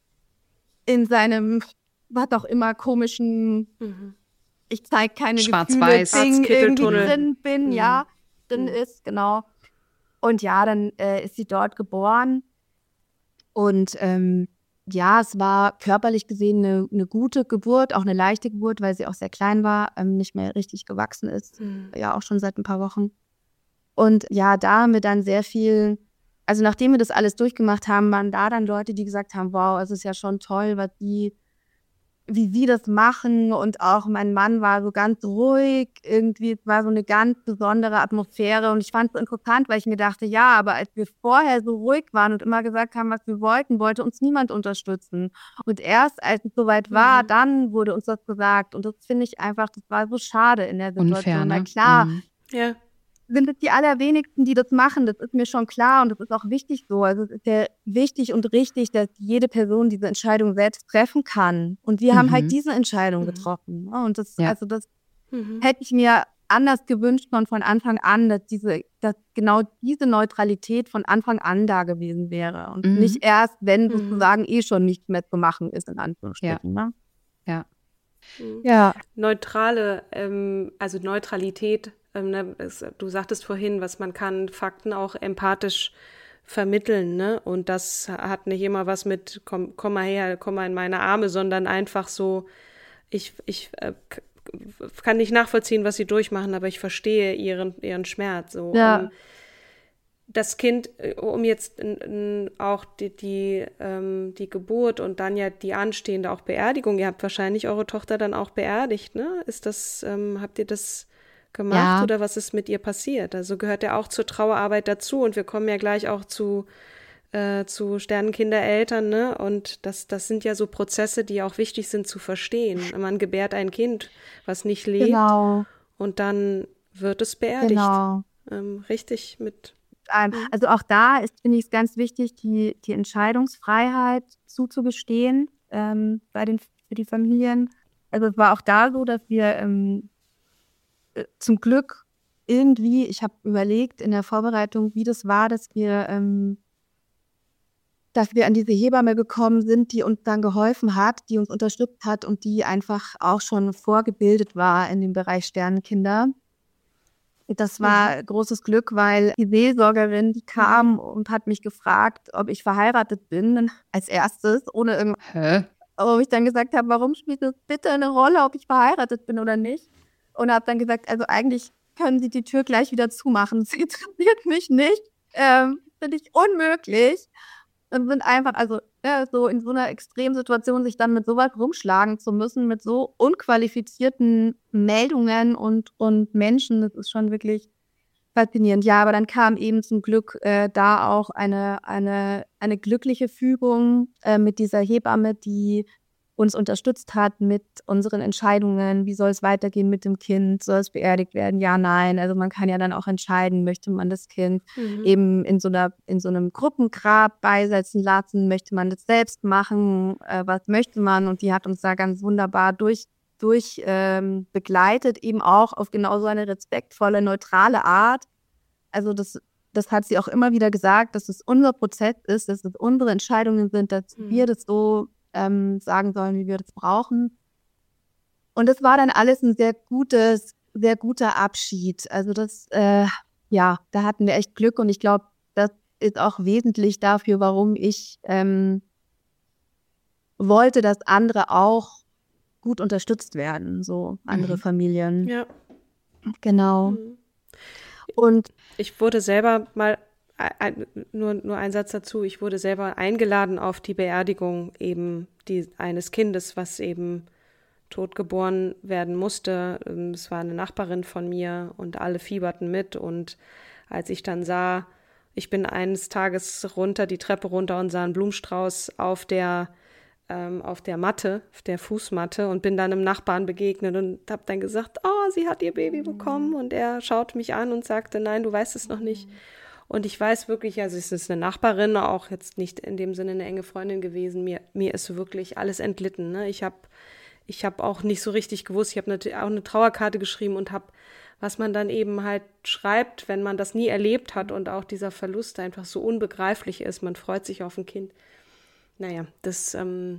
in seinem, was auch immer, komischen, ich zeige keine Gefühle, Schwarz-Weiß. Ding irgendwie Kitteltunnel. drin bin, drin ist, genau. Und ja, dann ist sie dort geboren. Und ja, es war körperlich gesehen eine gute Geburt, auch eine leichte Geburt, weil sie auch sehr klein war, nicht mehr richtig gewachsen ist, ja auch schon seit ein paar Wochen. Und ja, da haben wir dann sehr viel, also nachdem wir das alles durchgemacht haben, waren da dann Leute, die gesagt haben, wow, es ist ja schon toll, wie sie das machen. Und auch mein Mann war so ganz ruhig, irgendwie, es war so eine ganz besondere Atmosphäre. Und ich fand es so interessant, weil ich mir dachte, ja, aber als wir vorher so ruhig waren und immer gesagt haben, was wir wollten, wollte uns niemand unterstützen. Und erst als es soweit war, dann wurde uns das gesagt. Und das finde ich einfach, das war so schade in der Situation. Unfair, ne? Weil klar, Ja. sind es die allerwenigsten, die das machen. Das ist mir schon klar und das ist auch wichtig so. Also es ist ja wichtig und richtig, dass jede Person diese Entscheidung selbst treffen kann. Und wir haben halt diese Entscheidung getroffen. Und das, also das hätte ich mir anders gewünscht von Anfang an, dass genau diese Neutralität von Anfang an da gewesen wäre. Und nicht erst, wenn sozusagen schon nichts mehr zu machen ist, in Anführungsstrichen. Ne? Ja. Ja. Also Neutralität, du sagtest vorhin, man kann Fakten auch empathisch vermitteln, ne? Und das hat nicht immer was mit komm mal her, komm mal in meine Arme, sondern einfach so, ich kann nicht nachvollziehen, was sie durchmachen, aber ich verstehe ihren Schmerz. So. Ja. Das Kind, um jetzt auch die Geburt und dann ja die anstehende auch Beerdigung, ihr habt wahrscheinlich eure Tochter dann auch beerdigt, ne? Habt ihr das gemacht oder was ist mit ihr passiert? Also gehört ja auch zur Trauerarbeit dazu und wir kommen ja gleich auch zu Sternenkindereltern, ne? Und das sind ja so Prozesse, die auch wichtig sind zu verstehen. Man gebärt ein Kind, was nicht lebt, und dann wird es beerdigt. Genau. Richtig mit. Also auch da finde ich es ganz wichtig, die Entscheidungsfreiheit zuzugestehen für die Familien. Also es war auch da so, dass wir zum Glück irgendwie, ich habe überlegt in der Vorbereitung, wie das war, dass wir an diese Hebamme gekommen sind, die uns dann geholfen hat, die uns unterstützt hat und die einfach auch schon vorgebildet war in dem Bereich Sternenkinder. Das war großes Glück, weil die Seelsorgerin, die kam und hat mich gefragt, ob ich verheiratet bin, als erstes, ohne irgendwas. Wo ich dann gesagt habe, warum spielt das bitte eine Rolle, ob ich verheiratet bin oder nicht? Und habe dann gesagt, also eigentlich können Sie die Tür gleich wieder zumachen. Das interessiert mich nicht. Finde ich unmöglich. Und sind einfach, so in so einer Extremsituation sich dann mit sowas rumschlagen zu müssen, mit so unqualifizierten Meldungen und Menschen, das ist schon wirklich faszinierend. Ja, aber dann kam eben zum Glück da auch eine glückliche Fügung mit dieser Hebamme, die uns unterstützt hat mit unseren Entscheidungen, wie soll es weitergehen mit dem Kind, soll es beerdigt werden, ja, nein. Also man kann ja dann auch entscheiden, möchte man das Kind eben in so einem Gruppengrab beisetzen lassen, möchte man das selbst machen, was möchte man? Und die hat uns da ganz wunderbar begleitet, eben auch auf genau so eine respektvolle, neutrale Art. Also das hat sie auch immer wieder gesagt, dass es unser Prozess ist, dass es unsere Entscheidungen sind, dass wir das so sagen sollen, wie wir das brauchen. Und das war dann alles ein sehr guter Abschied. Also das, da hatten wir echt Glück und ich glaube, das ist auch wesentlich dafür, warum ich wollte, dass andere auch gut unterstützt werden, so andere Familien. Ja. Genau. Und ich wurde selber mal nur ein Satz dazu. Ich wurde selber eingeladen auf die Beerdigung eben eines Kindes, was eben tot geboren werden musste. Es war eine Nachbarin von mir und alle fieberten mit. Und als ich dann sah, ich bin eines Tages die Treppe runter und sah einen Blumenstrauß auf der Matte, auf der Fußmatte und bin dann einem Nachbarn begegnet und habe dann gesagt, oh, sie hat ihr Baby bekommen. Und er schaute mich an und sagte, nein, du weißt es noch nicht. Und ich weiß wirklich, also es ist eine Nachbarin, auch jetzt nicht in dem Sinne eine enge Freundin gewesen. Mir ist wirklich alles entglitten. Ne? Ich hab auch nicht so richtig gewusst. Ich habe natürlich auch eine Trauerkarte geschrieben und habe, was man dann eben halt schreibt, wenn man das nie erlebt hat und auch dieser Verlust einfach so unbegreiflich ist. Man freut sich auf ein Kind. Naja, das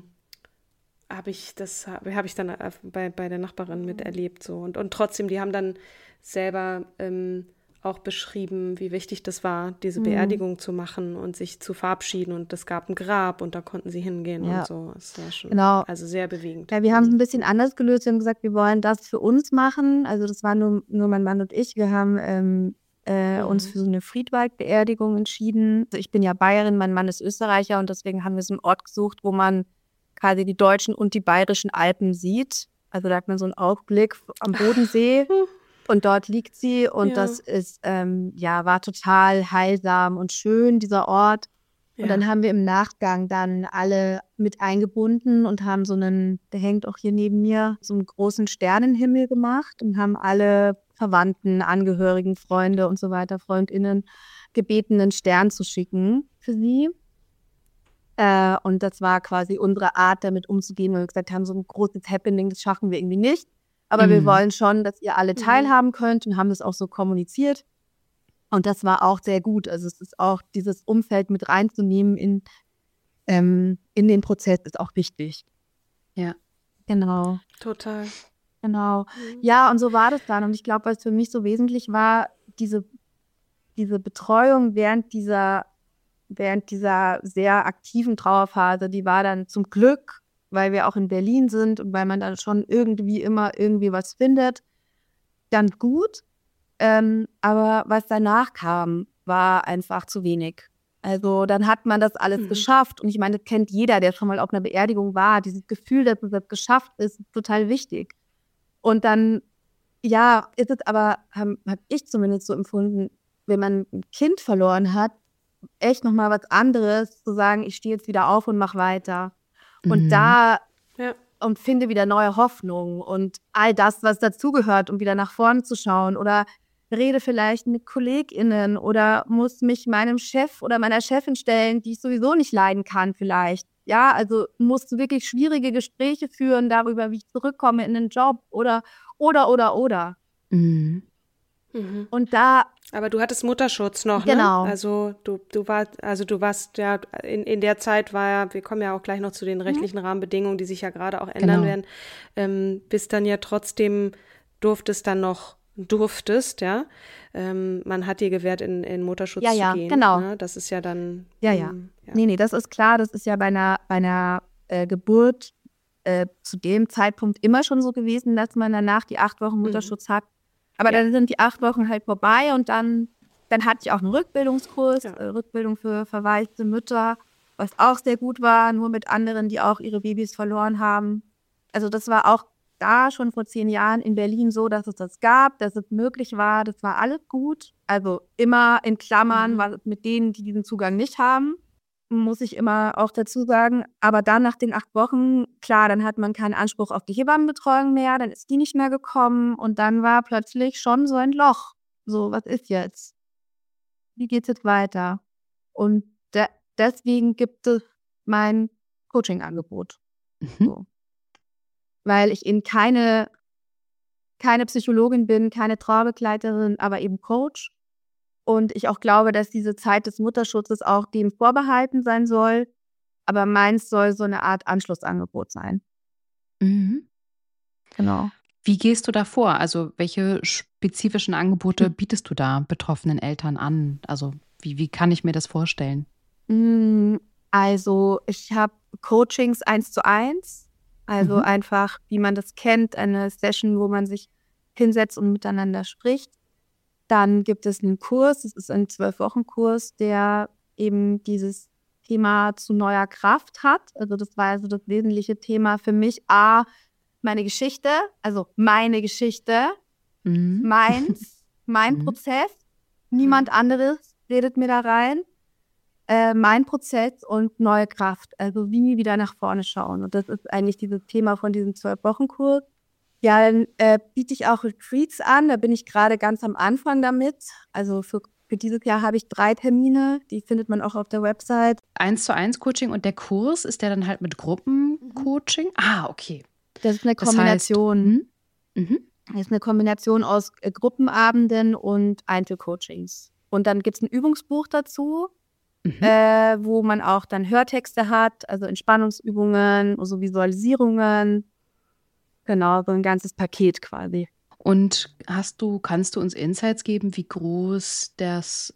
habe ich dann bei der Nachbarin miterlebt. So. Und trotzdem, die haben dann selber auch beschrieben, wie wichtig das war, diese Beerdigung zu machen und sich zu verabschieden. Und es gab ein Grab und da konnten sie hingehen und so. Es war schon also sehr bewegend. Ja, wir haben es ein bisschen anders gelöst. Wir haben gesagt, wir wollen das für uns machen. Also das war nur mein Mann und ich. Wir haben uns für so eine Friedwald-Beerdigung entschieden. Also ich bin ja Bayerin, mein Mann ist Österreicher und deswegen haben wir so einen Ort gesucht, wo man quasi die deutschen und die bayerischen Alpen sieht. Also da hat man so einen Ausblick am Bodensee. Und dort liegt sie und das ist, war total heilsam und schön, dieser Ort. Und dann haben wir im Nachgang dann alle mit eingebunden und haben der hängt auch hier neben mir, so einen großen Sternenhimmel gemacht und haben alle Verwandten, Angehörigen, Freunde und so weiter, FreundInnen, gebeten, einen Stern zu schicken für sie. Und das war quasi unsere Art, damit umzugehen, weil wir gesagt haben, so ein großes Happening, das schaffen wir irgendwie nicht. Aber wir wollen schon, dass ihr alle teilhaben könnt und haben das auch so kommuniziert. Und das war auch sehr gut. Also es ist auch, dieses Umfeld mit reinzunehmen in den Prozess ist auch wichtig. Ja. Genau. Total. Genau. Ja, und so war das dann. Und ich glaube, was für mich so wesentlich war, diese Betreuung während dieser sehr aktiven Trauerphase, die war dann zum Glück, weil wir auch in Berlin sind und weil man dann schon immer irgendwie was findet, dann gut. Aber was danach kam, war einfach zu wenig. Also dann hat man das alles geschafft. Und ich meine, das kennt jeder, der schon mal auf einer Beerdigung war. Dieses Gefühl, dass es geschafft ist total wichtig. Und dann, ja, ist es aber, hab ich zumindest so empfunden, wenn man ein Kind verloren hat, echt nochmal was anderes, zu sagen, ich stehe jetzt wieder auf und mache weiter. Und und finde wieder neue Hoffnung und all das, was dazugehört, um wieder nach vorne zu schauen oder rede vielleicht mit KollegInnen oder muss mich meinem Chef oder meiner Chefin stellen, die ich sowieso nicht leiden kann vielleicht. Ja, also musst du wirklich schwierige Gespräche führen darüber, wie ich zurückkomme in den Job oder. Und da. Aber du hattest Mutterschutz noch, genau. Ne? Also du warst ja in der Zeit wir kommen ja auch gleich noch zu den rechtlichen Rahmenbedingungen, die sich ja gerade auch ändern werden, bist dann ja trotzdem durftest, ja. Man hat dir gewährt, in Mutterschutz zu gehen. Genau. Ne? Das ist ja dann. Nee, das ist klar, das ist ja bei einer Geburt zu dem Zeitpunkt immer schon so gewesen, dass man danach die 8 Wochen Mutterschutz hat. Aber dann sind die 8 Wochen halt vorbei und dann hatte ich auch einen Rückbildungskurs, Rückbildung für verwaiste Mütter, was auch sehr gut war, nur mit anderen, die auch ihre Babys verloren haben. Also das war auch da schon vor 10 Jahren in Berlin so, dass es das gab, dass es möglich war, das war alles gut. Also immer in Klammern, was mit denen, die diesen Zugang nicht haben, muss ich immer auch dazu sagen. Aber dann nach den 8 Wochen, klar, dann hat man keinen Anspruch auf die Hebammenbetreuung mehr, dann ist die nicht mehr gekommen und dann war plötzlich schon so ein Loch. So, was ist jetzt? Wie geht's jetzt weiter? Und deswegen gibt es mein Coaching-Angebot. So. Weil ich eben keine Psychologin bin, keine Trauerbegleiterin, aber eben Coach. Und ich auch glaube, dass diese Zeit des Mutterschutzes auch dem vorbehalten sein soll. Aber meins soll so eine Art Anschlussangebot sein. Genau. Wie gehst du da vor? Also welche spezifischen Angebote bietest du da betroffenen Eltern an? Also wie kann ich mir das vorstellen? Also ich habe Coachings 1:1. Also einfach, wie man das kennt, eine Session, wo man sich hinsetzt und miteinander spricht. Dann gibt es einen Kurs, das ist ein 12-Wochen-Kurs, der eben dieses Thema zu neuer Kraft hat. Also das war also das wesentliche Thema für mich. meine Geschichte, also meine Geschichte, meins, mein Prozess, niemand anderes redet mir da rein. Mein Prozess und neue Kraft, also wie wieder nach vorne schauen. Und das ist eigentlich dieses Thema von diesem 12-Wochen-Kurs. Ja, dann biete ich auch Retreats an, da bin ich gerade ganz am Anfang damit. Also für dieses Jahr habe ich 3 Termine, die findet man auch auf der Website. 1:1 Coaching und der Kurs, ist der dann halt mit Gruppencoaching? Ah, okay. Das ist eine Kombination. Das ist eine Kombination aus Gruppenabenden und Einzelcoachings. Und dann gibt es ein Übungsbuch dazu, wo man auch dann Hörtexte hat, also Entspannungsübungen, so Visualisierungen. Genau, so ein ganzes Paket quasi. Und kannst du uns Insights geben, wie groß das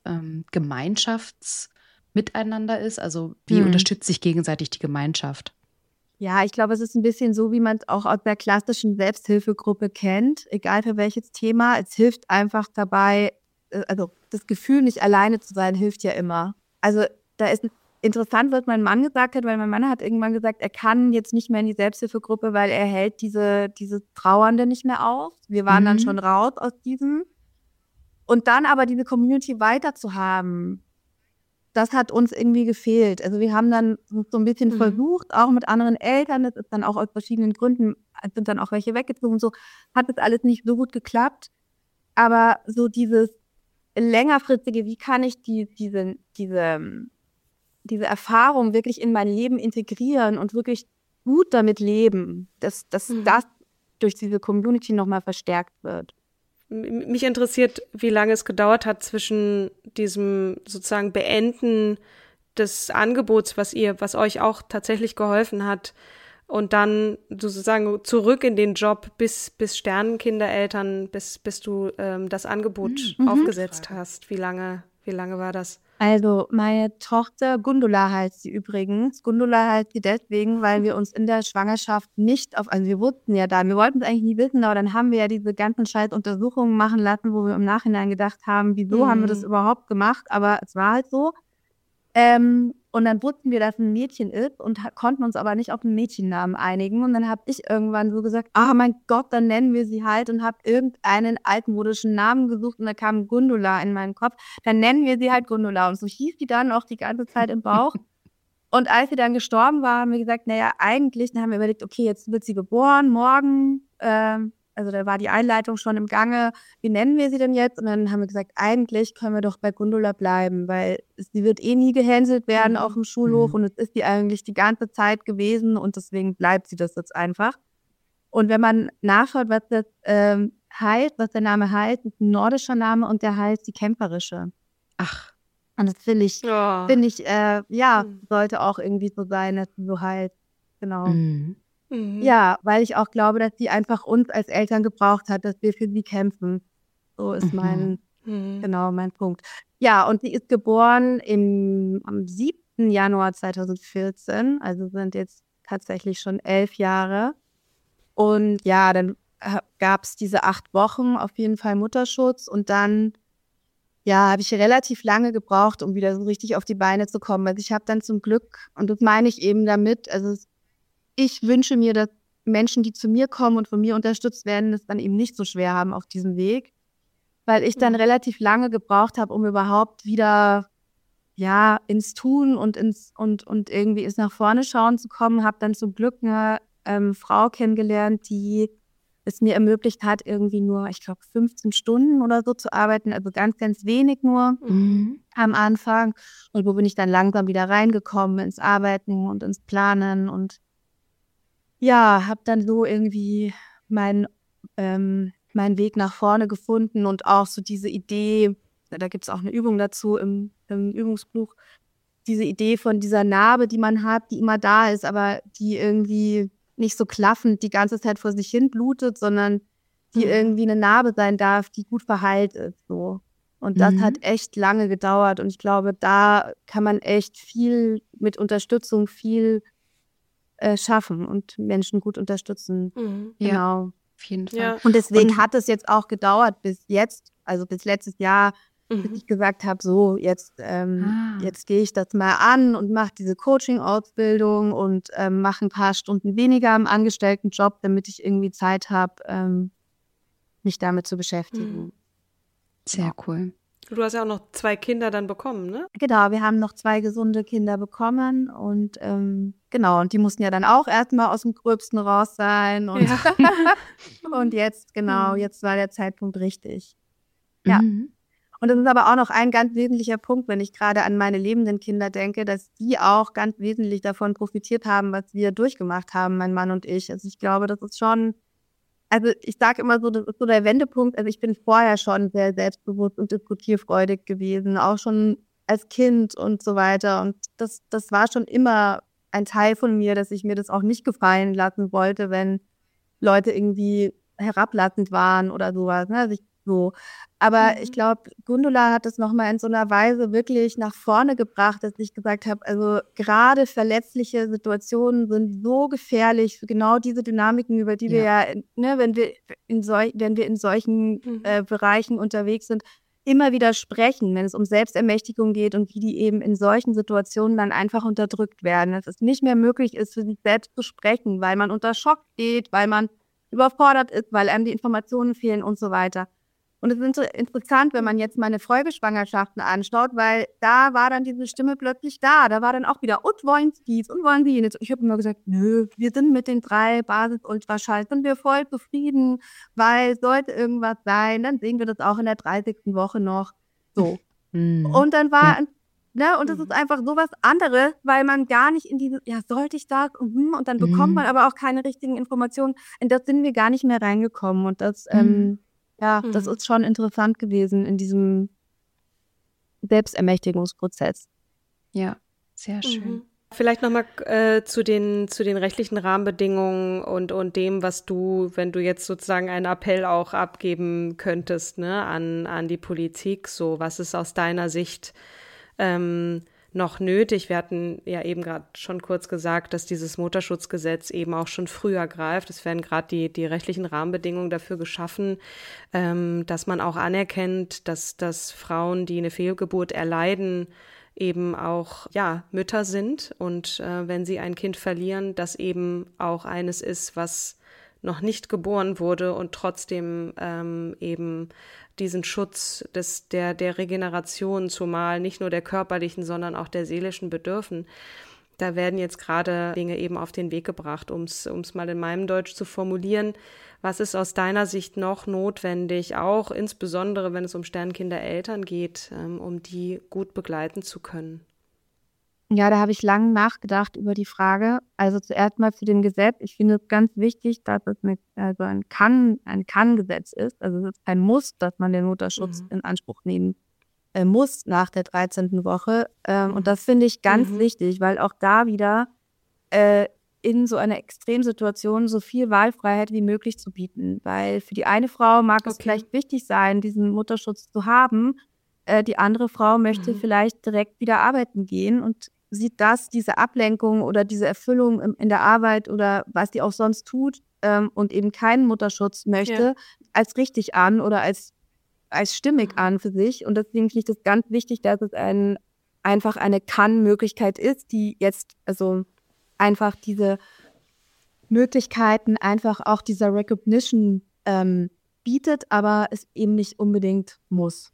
Gemeinschaftsmiteinander ist? Also wie unterstützt sich gegenseitig die Gemeinschaft? Ja, ich glaube, es ist ein bisschen so, wie man es auch aus der klassischen Selbsthilfegruppe kennt, egal für welches Thema. Es hilft einfach dabei, also das Gefühl, nicht alleine zu sein, hilft ja immer. Also da ist interessant, was mein Mann gesagt hat, weil mein Mann hat irgendwann gesagt, er kann jetzt nicht mehr in die Selbsthilfegruppe, weil er hält diese Trauernde nicht mehr auf. Wir waren dann schon raus aus diesem. Und dann aber diese Community weiter zu haben, das hat uns irgendwie gefehlt. Also wir haben dann so ein bisschen versucht, auch mit anderen Eltern, das ist dann auch aus verschiedenen Gründen, sind dann auch welche weggezogen, so hat das alles nicht so gut geklappt. Aber so dieses längerfristige, wie kann ich diese Erfahrung wirklich in mein Leben integrieren und wirklich gut damit leben, dass das durch diese Community nochmal verstärkt wird. Mich interessiert, wie lange es gedauert hat zwischen diesem sozusagen Beenden des Angebots, was euch auch tatsächlich geholfen hat, und dann sozusagen zurück in den Job bis Sternenkindereltern, bis du das Angebot aufgesetzt hast. Wie lange war das? Also meine Tochter, Gundula heißt sie übrigens. Gundula heißt sie deswegen, weil wir uns in der Schwangerschaft also wir wussten ja wir wollten es eigentlich nie wissen, aber dann haben wir ja diese ganzen scheiß Untersuchungen machen lassen, wo wir im Nachhinein gedacht haben, wieso haben wir das überhaupt gemacht? Aber es war halt so. Und dann wussten wir, dass es ein Mädchen ist und konnten uns aber nicht auf einen Mädchennamen einigen. Und dann habe ich irgendwann so gesagt, mein Gott, dann nennen wir sie halt, und habe irgendeinen altmodischen Namen gesucht und da kam Gundula in meinen Kopf. Dann nennen wir sie halt Gundula. Und so hieß die dann auch die ganze Zeit im Bauch. Und als sie dann gestorben war, haben wir gesagt, naja, eigentlich, dann haben wir überlegt, okay, jetzt wird sie geboren, morgen, also da war die Einleitung schon im Gange, wie nennen wir sie denn jetzt? Und dann haben wir gesagt, eigentlich können wir doch bei Gundula bleiben, weil sie wird nie gehänselt werden auf dem Schulhof und es ist die eigentlich die ganze Zeit gewesen und deswegen bleibt sie das jetzt einfach. Und wenn man nachschaut, was das heißt, was der Name heißt, ist ein nordischer Name und der heißt die Kämpferische. Ach. Und das finde ich, sollte auch irgendwie so sein, dass sie so heißt. Genau. Ja, weil ich auch glaube, dass sie einfach uns als Eltern gebraucht hat, dass wir für sie kämpfen. So ist mein Punkt. Ja, und sie ist geboren am 7. Januar 2014, also sind jetzt tatsächlich schon 11 Jahre. Und ja, dann gab es diese 8 Wochen auf jeden Fall Mutterschutz und dann habe ich relativ lange gebraucht, um wieder so richtig auf die Beine zu kommen. Also ich habe dann zum Glück, und das meine ich eben damit, also ich wünsche mir, dass Menschen, die zu mir kommen und von mir unterstützt werden, es dann eben nicht so schwer haben auf diesem Weg, weil ich dann relativ lange gebraucht habe, um überhaupt wieder ins Tun und irgendwie ins nach vorne schauen zu kommen. Habe dann zum Glück eine Frau kennengelernt, die es mir ermöglicht hat, irgendwie nur, ich glaube, 15 Stunden oder so zu arbeiten, also ganz, ganz wenig nur am Anfang. Und wo bin ich dann langsam wieder reingekommen ins Arbeiten und ins Planen und habe dann so irgendwie meinen Weg nach vorne gefunden und auch so diese Idee, da gibt es auch eine Übung dazu im Übungsbuch, diese Idee von dieser Narbe, die man hat, die immer da ist, aber die irgendwie nicht so klaffend die ganze Zeit vor sich hin blutet, sondern die irgendwie eine Narbe sein darf, die gut verheilt ist. So. Und das hat echt lange gedauert und ich glaube, da kann man echt viel mit Unterstützung, viel schaffen und Menschen gut unterstützen. Ja, Genau. auf jeden Fall. Ja. Und deswegen hat es jetzt auch gedauert bis jetzt, also bis letztes Jahr, bis ich gesagt habe, so, jetzt gehe ich das mal an und mache diese Coaching-Ausbildung und mache ein paar Stunden weniger im Angestelltenjob, damit ich irgendwie Zeit habe, mich damit zu beschäftigen. Sehr cool. Du hast ja auch noch 2 Kinder dann bekommen, ne? Genau, wir haben noch 2 gesunde Kinder bekommen und genau, und die mussten ja dann auch erstmal aus dem Gröbsten raus sein und, und jetzt war der Zeitpunkt richtig. Ja. Und das ist aber auch noch ein ganz wesentlicher Punkt, wenn ich gerade an meine lebenden Kinder denke, dass die auch ganz wesentlich davon profitiert haben, was wir durchgemacht haben, mein Mann und ich. Also ich glaube, das ist schon, also ich sage immer so, das ist so der Wendepunkt. Also ich bin vorher schon sehr selbstbewusst und diskutierfreudig gewesen, auch schon als Kind und so weiter. Und das war schon immer ein Teil von mir, dass ich mir das auch nicht gefallen lassen wollte, wenn Leute irgendwie herablassend waren oder sowas. Ne? Also aber ich glaube, Gundula hat es nochmal in so einer Weise wirklich nach vorne gebracht, dass ich gesagt habe, also gerade verletzliche Situationen sind so gefährlich, genau diese Dynamiken, über die wir ja, ne, wenn wir in solchen Bereichen unterwegs sind, immer wieder sprechen, wenn es um Selbstermächtigung geht und wie die eben in solchen Situationen dann einfach unterdrückt werden. Dass es nicht mehr möglich ist, für sich selbst zu sprechen, weil man unter Schock steht, weil man überfordert ist, weil einem die Informationen fehlen und so weiter. Und es ist interessant, wenn man jetzt meine Folgeschwangerschaften anschaut, weil da war dann diese Stimme plötzlich da. Da war dann auch wieder, und wollen Sie dies und wollen Sie jenes. Ich habe immer gesagt, nö, wir sind mit den 3 Basis-Ultraschalls, sind wir voll zufrieden, weil sollte irgendwas sein, dann sehen wir das auch in der 30. Woche noch. So. Und dann war, ne, und das ist einfach sowas anderes, weil man gar nicht in diese, ja, sollte ich das? Und dann bekommt man aber auch keine richtigen Informationen. In das sind wir gar nicht mehr reingekommen. Und das, das ist schon interessant gewesen in diesem Selbstermächtigungsprozess. Ja, sehr schön. Vielleicht nochmal zu den rechtlichen Rahmenbedingungen und dem, was du, wenn du jetzt sozusagen einen Appell auch abgeben könntest, ne, an die Politik, so was ist aus deiner Sicht noch nötig? Wir hatten ja eben gerade schon kurz gesagt, dass dieses Mutterschutzgesetz eben auch schon früher greift. Es werden gerade die rechtlichen Rahmenbedingungen dafür geschaffen, dass man auch anerkennt, dass Frauen, die eine Fehlgeburt erleiden, eben auch Mütter sind und wenn sie ein Kind verlieren, das eben auch eines ist, was noch nicht geboren wurde und trotzdem eben diesen Schutz der Regeneration, zumal nicht nur der körperlichen, sondern auch der seelischen bedürfen. Da werden jetzt gerade Dinge eben auf den Weg gebracht, um es mal in meinem Deutsch zu formulieren. Was ist aus deiner Sicht noch notwendig, auch insbesondere wenn es um Sternkindereltern geht, um die gut begleiten zu können? Ja, da habe ich lange nachgedacht über die Frage. Also zuerst mal zu dem Gesetz. Ich finde es ganz wichtig, dass es ein Kann-Gesetz ist. Also es ist kein Muss, dass man den Mutterschutz in Anspruch nehmen muss nach der 13. Woche. Und das finde ich ganz wichtig, weil auch da wieder in so einer Extremsituation so viel Wahlfreiheit wie möglich zu bieten. Weil für die eine Frau mag es vielleicht wichtig sein, diesen Mutterschutz zu haben. Die andere Frau möchte vielleicht direkt wieder arbeiten gehen und sieht diese Ablenkung oder diese Erfüllung in der Arbeit oder was die auch sonst tut und eben keinen Mutterschutz möchte, als richtig an oder als stimmig an für sich. Und deswegen finde ich das ganz wichtig, dass es einfach eine Kann-Möglichkeit ist, die jetzt also einfach diese Möglichkeiten einfach auch dieser Recognition bietet, aber es eben nicht unbedingt muss.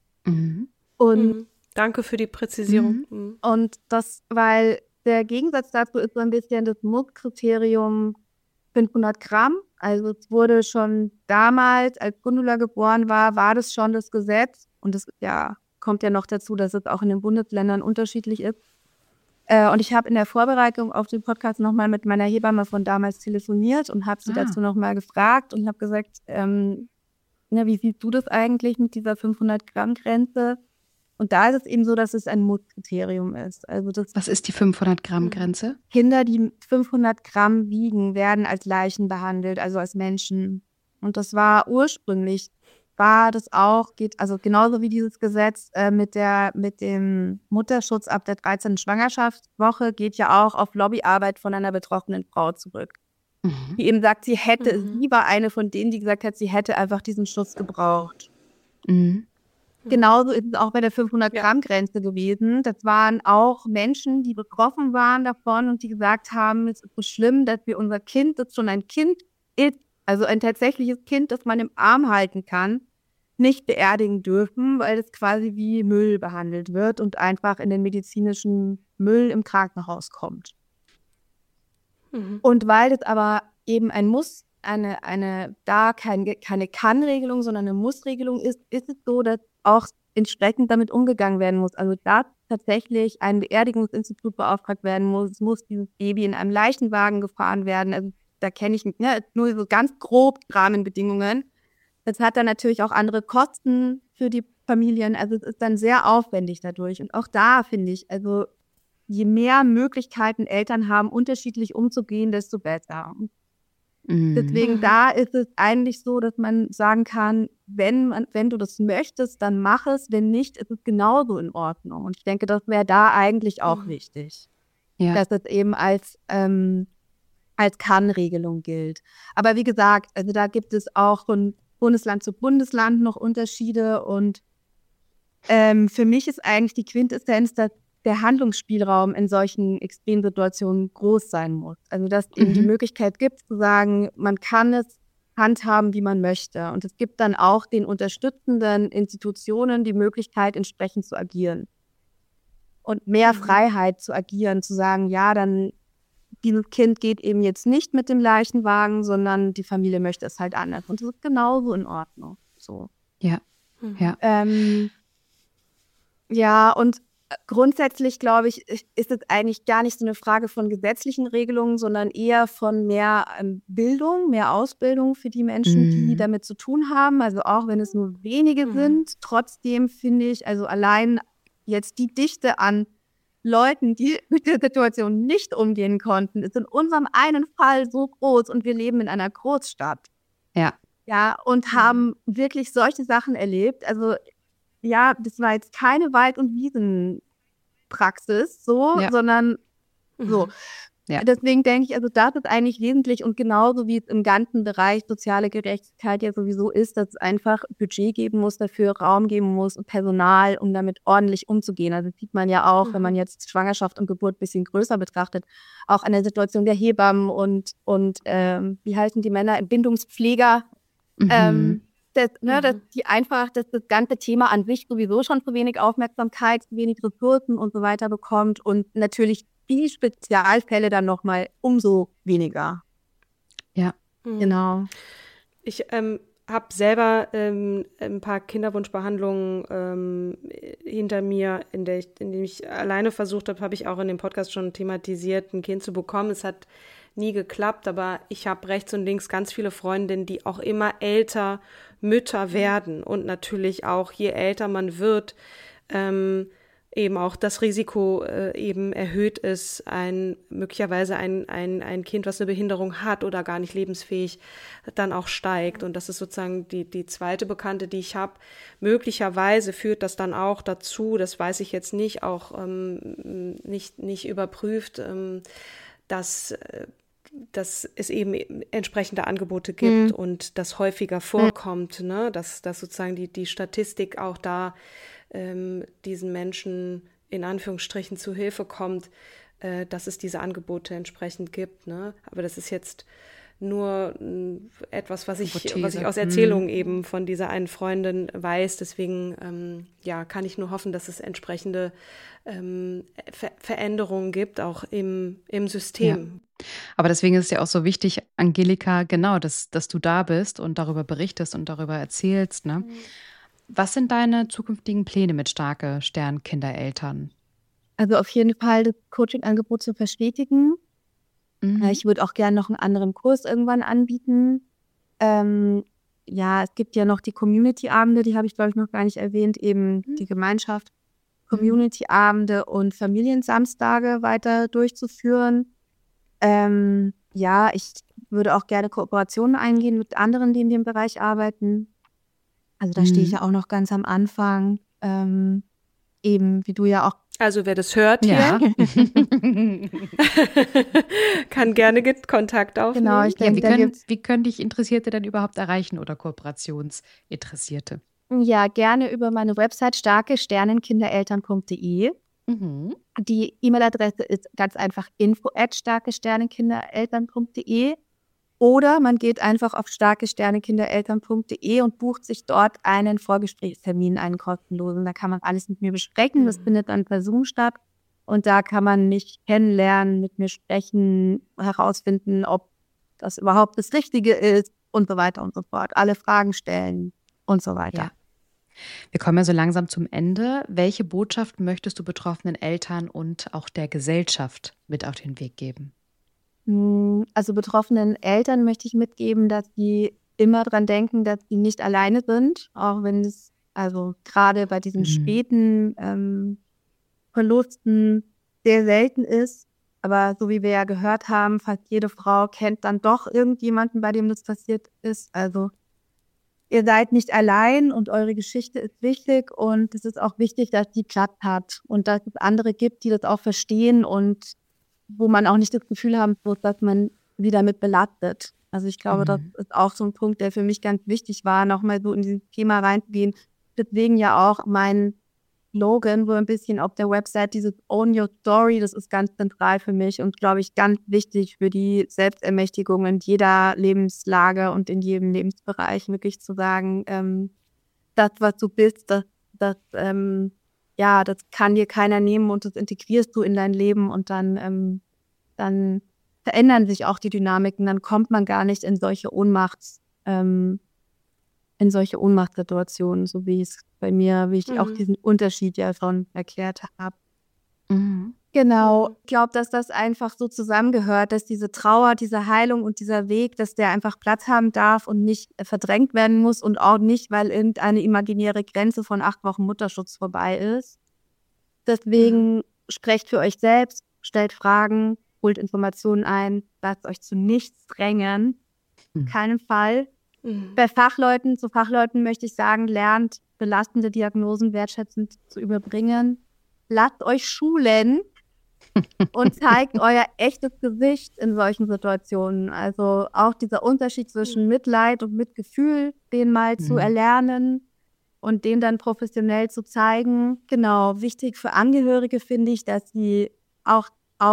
Und danke für die Präzisierung. Und das, weil der Gegensatz dazu ist so ein bisschen das Muss-Kriterium 500 Gramm. Also es wurde schon damals, als Gundula geboren war das schon das Gesetz. Und das kommt ja noch dazu, dass es auch in den Bundesländern unterschiedlich ist. Und ich habe in der Vorbereitung auf den Podcast nochmal mit meiner Hebamme von damals telefoniert und habe sie dazu nochmal gefragt und habe gesagt, wie siehst du das eigentlich mit dieser 500-Gramm-Grenze? Und da ist es eben so, dass es ein Muss-Kriterium ist. Also was ist die 500-Gramm-Grenze? Kinder, die 500 Gramm wiegen, werden als Leichen behandelt, also als Menschen. Und das war ursprünglich, geht also genauso wie dieses Gesetz mit dem Mutterschutz ab der 13. Schwangerschaftswoche, geht ja auch auf Lobbyarbeit von einer betroffenen Frau zurück. Die eben sagt, sie war eine von denen, die gesagt hat, sie hätte einfach diesen Schutz gebraucht. genauso ist es auch bei der 500-Gramm-Grenze gewesen. Das waren auch Menschen, die betroffen waren davon und die gesagt haben, es ist so schlimm, dass wir unser Kind, das schon ein Kind ist, also ein tatsächliches Kind, das man im Arm halten kann, nicht beerdigen dürfen, weil es quasi wie Müll behandelt wird und einfach in den medizinischen Müll im Krankenhaus kommt. Und weil das aber eben ein Muss, keine Kann-Regelung, sondern eine Muss-Regelung ist es so, dass auch entsprechend damit umgegangen werden muss. Also dass tatsächlich ein Beerdigungsinstitut beauftragt werden muss dieses Baby in einem Leichenwagen gefahren werden. Also da kenne ich nur so ganz grob Rahmenbedingungen. Das hat dann natürlich auch andere Kosten für die Familien. Also es ist dann sehr aufwendig dadurch. Und auch da finde ich, also je mehr Möglichkeiten Eltern haben, unterschiedlich umzugehen, desto besser. Deswegen da ist es eigentlich so, dass man sagen kann, wenn du das möchtest, dann mach es. Wenn nicht, ist es genauso in Ordnung. Und ich denke, das wäre da eigentlich auch wichtig, dass es eben als Kann-Regelung gilt. Aber wie gesagt, also da gibt es auch von Bundesland zu Bundesland noch Unterschiede. Und für mich ist eigentlich die Quintessenz, dass der Handlungsspielraum in solchen Extremsituationen groß sein muss. Also dass es eben die Möglichkeit gibt zu sagen, man kann es handhaben, wie man möchte. Und es gibt dann auch den unterstützenden Institutionen die Möglichkeit, entsprechend zu agieren. Und mehr Freiheit zu agieren, zu sagen, ja, dann dieses Kind geht eben jetzt nicht mit dem Leichenwagen, sondern die Familie möchte es halt anders. Und das ist genauso in Ordnung. So. Ja. Und grundsätzlich, glaube ich, ist es eigentlich gar nicht so eine Frage von gesetzlichen Regelungen, sondern eher von mehr Bildung, mehr Ausbildung für die Menschen, die damit zu tun haben. Also auch wenn es nur wenige sind, trotzdem finde ich, also allein jetzt die Dichte an Leuten, die mit der Situation nicht umgehen konnten, ist in unserem einen Fall so groß und wir leben in einer Großstadt. Ja, und haben wirklich solche Sachen erlebt. Also ja, das war jetzt keine Wald- und Wiesenpraxis, sondern so. Ja. Deswegen denke ich, also das ist eigentlich wesentlich und genauso wie es im ganzen Bereich soziale Gerechtigkeit ja sowieso ist, dass es einfach Budget geben muss dafür, Raum geben muss und Personal, um damit ordentlich umzugehen. Also das sieht man ja auch, wenn man jetzt Schwangerschaft und Geburt ein bisschen größer betrachtet, auch an der Situation der Hebammen und wie heißen die Männer, Bindungspfleger, dass das ganze Thema an sich sowieso schon zu wenig Aufmerksamkeit, zu wenig Ressourcen und so weiter bekommt und natürlich die Spezialfälle dann nochmal umso weniger. Ja. Genau. Ich habe selber ein paar Kinderwunschbehandlungen hinter mir, in denen ich alleine versucht habe ich auch in dem Podcast schon thematisiert, ein Kind zu bekommen. Es hat nie geklappt, aber ich habe rechts und links ganz viele Freundinnen, die auch immer älter Mütter werden und natürlich auch, je älter man wird, eben auch das Risiko eben erhöht ist, möglicherweise ein Kind, was eine Behinderung hat oder gar nicht lebensfähig, dann auch steigt. Und das ist sozusagen die zweite Bekannte, die ich habe. Möglicherweise führt das dann auch dazu, das weiß ich jetzt nicht, auch nicht überprüft, dass es eben entsprechende Angebote gibt und das häufiger vorkommt, ne? Dass sozusagen die Statistik auch da diesen Menschen in Anführungsstrichen zu Hilfe kommt, dass es diese Angebote entsprechend gibt, ne? Aber das ist jetzt nur etwas, was ich aus Erzählungen eben von dieser einen Freundin weiß. Deswegen kann ich nur hoffen, dass es entsprechende Veränderungen gibt, auch im System. Ja. Aber deswegen ist es ja auch so wichtig, Angelika, genau, dass du da bist und darüber berichtest und darüber erzählst, ne? Was sind deine zukünftigen Pläne mit starke Sternkindereltern? Also auf jeden Fall das Coaching-Angebot zu verstetigen. Ich würde auch gerne noch einen anderen Kurs irgendwann anbieten. Es gibt ja noch die Community-Abende, die habe ich, glaube ich, noch gar nicht erwähnt, eben die Gemeinschaft, Community-Abende und Familiensamstage weiter durchzuführen. Ich würde auch gerne Kooperationen eingehen mit anderen, die in dem Bereich arbeiten. Also da stehe ich ja auch noch ganz am Anfang, eben wie du ja auch. Also wer das hört hier, kann gerne Kontakt aufnehmen. Genau, ich denke, wie können dich Interessierte denn überhaupt erreichen oder Kooperationsinteressierte? Ja, gerne über meine Website starkesternenkindereltern.de. Mhm. Die E-Mail-Adresse ist ganz einfach info@starkesternenkindereltern.de. Oder man geht einfach auf starkesternenkindereltern.de und bucht sich dort einen Vorgesprächstermin, einen kostenlosen. Da kann man alles mit mir besprechen. Das findet dann per Zoom statt. Und da kann man mich kennenlernen, mit mir sprechen, herausfinden, ob das überhaupt das Richtige ist und so weiter und so fort. Alle Fragen stellen und so weiter. Ja. Wir kommen ja so langsam zum Ende. Welche Botschaft möchtest du betroffenen Eltern und auch der Gesellschaft mit auf den Weg geben? Also betroffenen Eltern möchte ich mitgeben, dass sie immer dran denken, dass sie nicht alleine sind, auch wenn es also gerade bei diesen späten Verlusten sehr selten ist. Aber so wie wir ja gehört haben, fast jede Frau kennt dann doch irgendjemanden, bei dem das passiert ist. Also ihr seid nicht allein und eure Geschichte ist wichtig und es ist auch wichtig, dass die Platz hat und dass es andere gibt, die das auch verstehen und wo man auch nicht das Gefühl haben muss, dass man sie damit belastet. Also ich glaube, das ist auch so ein Punkt, der für mich ganz wichtig war, nochmal so in dieses Thema reinzugehen. Deswegen ja auch mein Slogan, so ein bisschen auf der Website, dieses Own Your Story, das ist ganz zentral für mich und, glaube ich, ganz wichtig für die Selbstermächtigung in jeder Lebenslage und in jedem Lebensbereich, wirklich zu sagen, das, was du bist, das kann dir keiner nehmen und das integrierst du in dein Leben und dann verändern sich auch die Dynamiken, dann kommt man gar nicht in solche Ohnmachtssituationen, so wie es bei mir, wie ich auch diesen Unterschied ja schon erklärt habe. Genau. Ich glaube, dass das einfach so zusammengehört, dass diese Trauer, diese Heilung und dieser Weg, dass der einfach Platz haben darf und nicht verdrängt werden muss und auch nicht, weil irgendeine imaginäre Grenze von 8 Wochen Mutterschutz vorbei ist. Deswegen sprecht für euch selbst, stellt Fragen, holt Informationen ein, lasst euch zu nichts drängen. In keinem Fall. Bei zu Fachleuten möchte ich sagen, lernt belastende Diagnosen wertschätzend zu überbringen. Lasst euch schulen und zeigt euer echtes Gesicht in solchen Situationen. Also auch dieser Unterschied zwischen Mitleid und Mitgefühl, den mal zu erlernen und den dann professionell zu zeigen. Genau, wichtig für Angehörige finde ich, dass sie auch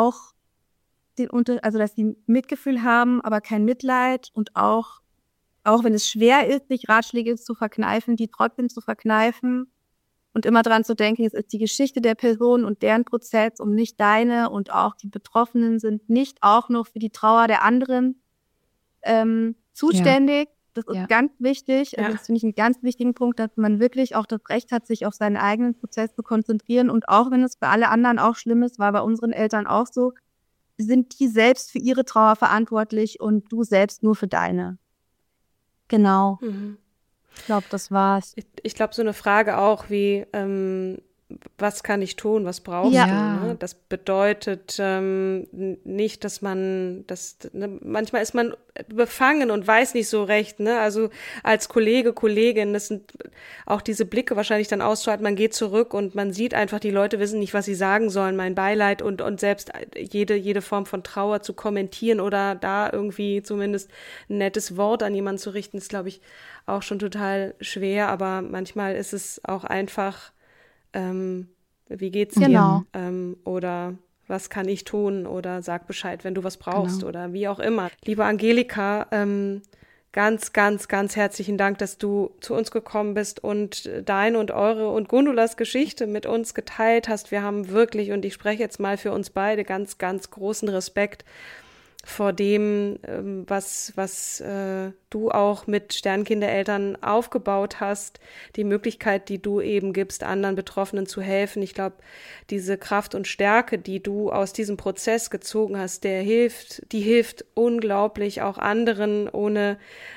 dass sie Mitgefühl haben, aber kein Mitleid und auch wenn es schwer ist, sich Ratschläge zu verkneifen, die trotzdem zu verkneifen und immer dran zu denken, es ist die Geschichte der Person und deren Prozess und nicht deine und auch die Betroffenen sind nicht auch noch für die Trauer der anderen zuständig. Ja. Das ist ganz wichtig. Also das finde ich einen ganz wichtigen Punkt, dass man wirklich auch das Recht hat, sich auf seinen eigenen Prozess zu konzentrieren und auch wenn es für alle anderen auch schlimm ist, war bei unseren Eltern auch so, sind die selbst für ihre Trauer verantwortlich und du selbst nur für deine. Genau. Ich glaube, das war's. Ich glaube, so eine Frage auch wie, was kann ich tun, was brauchst du? Ne? Das bedeutet nicht, dass man, manchmal ist man befangen und weiß nicht so recht. Ne? Also als Kollegin, das sind auch diese Blicke wahrscheinlich dann auszuhalten, man geht zurück und man sieht einfach, die Leute wissen nicht, was sie sagen sollen, mein Beileid und selbst jede Form von Trauer zu kommentieren oder da irgendwie zumindest ein nettes Wort an jemanden zu richten, ist, glaube ich, auch schon total schwer, aber manchmal ist es auch einfach wie geht's dir? Oder was kann ich tun? Oder sag Bescheid, wenn du was brauchst oder wie auch immer. Liebe Angelika, ganz, ganz, ganz herzlichen Dank, dass du zu uns gekommen bist und deine und eure und Gundulas Geschichte mit uns geteilt hast. Wir haben wirklich, und ich spreche jetzt mal für uns beide, ganz, ganz großen Respekt vor dem, was du auch mit Sternkindereltern aufgebaut hast, die Möglichkeit, die du eben gibst, anderen Betroffenen zu helfen. Ich glaube, diese Kraft und Stärke, die du aus diesem Prozess gezogen hast, die hilft unglaublich auch anderen, ohne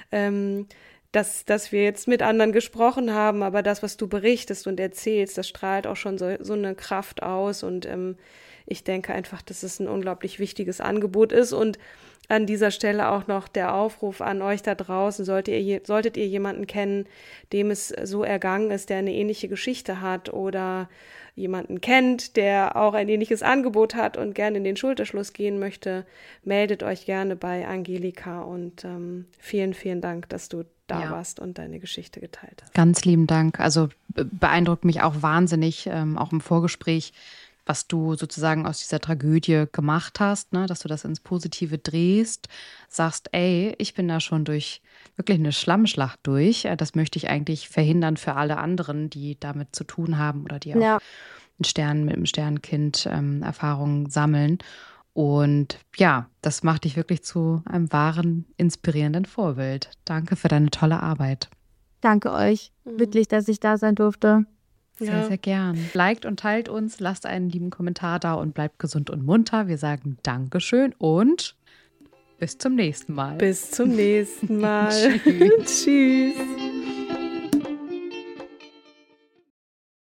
dass wir jetzt mit anderen gesprochen haben, aber das, was du berichtest und erzählst, das strahlt auch schon so eine Kraft aus und ich denke einfach, dass es ein unglaublich wichtiges Angebot ist und an dieser Stelle auch noch der Aufruf an euch da draußen, solltet ihr jemanden kennen, dem es so ergangen ist, der eine ähnliche Geschichte hat oder jemanden kennt, der auch ein ähnliches Angebot hat und gerne in den Schulterschluss gehen möchte, meldet euch gerne bei Angelika und vielen, vielen Dank, dass du da warst und deine Geschichte geteilt hast. Ganz lieben Dank. Also beeindruckt mich auch wahnsinnig, auch im Vorgespräch, was du sozusagen aus dieser Tragödie gemacht hast, ne? Dass du das ins Positive drehst, sagst, ey, ich bin da schon durch wirklich eine Schlammschlacht durch. Das möchte ich eigentlich verhindern für alle anderen, die damit zu tun haben oder die auch mit dem Sternkind Erfahrungen sammeln. Und ja, das macht dich wirklich zu einem wahren, inspirierenden Vorbild. Danke für deine tolle Arbeit. Danke euch, wirklich, dass ich da sein durfte. Sehr, sehr gern. Liked und teilt uns, lasst einen lieben Kommentar da und bleibt gesund und munter. Wir sagen Dankeschön und bis zum nächsten Mal. Bis zum nächsten Mal. Tschüss. Tschüss.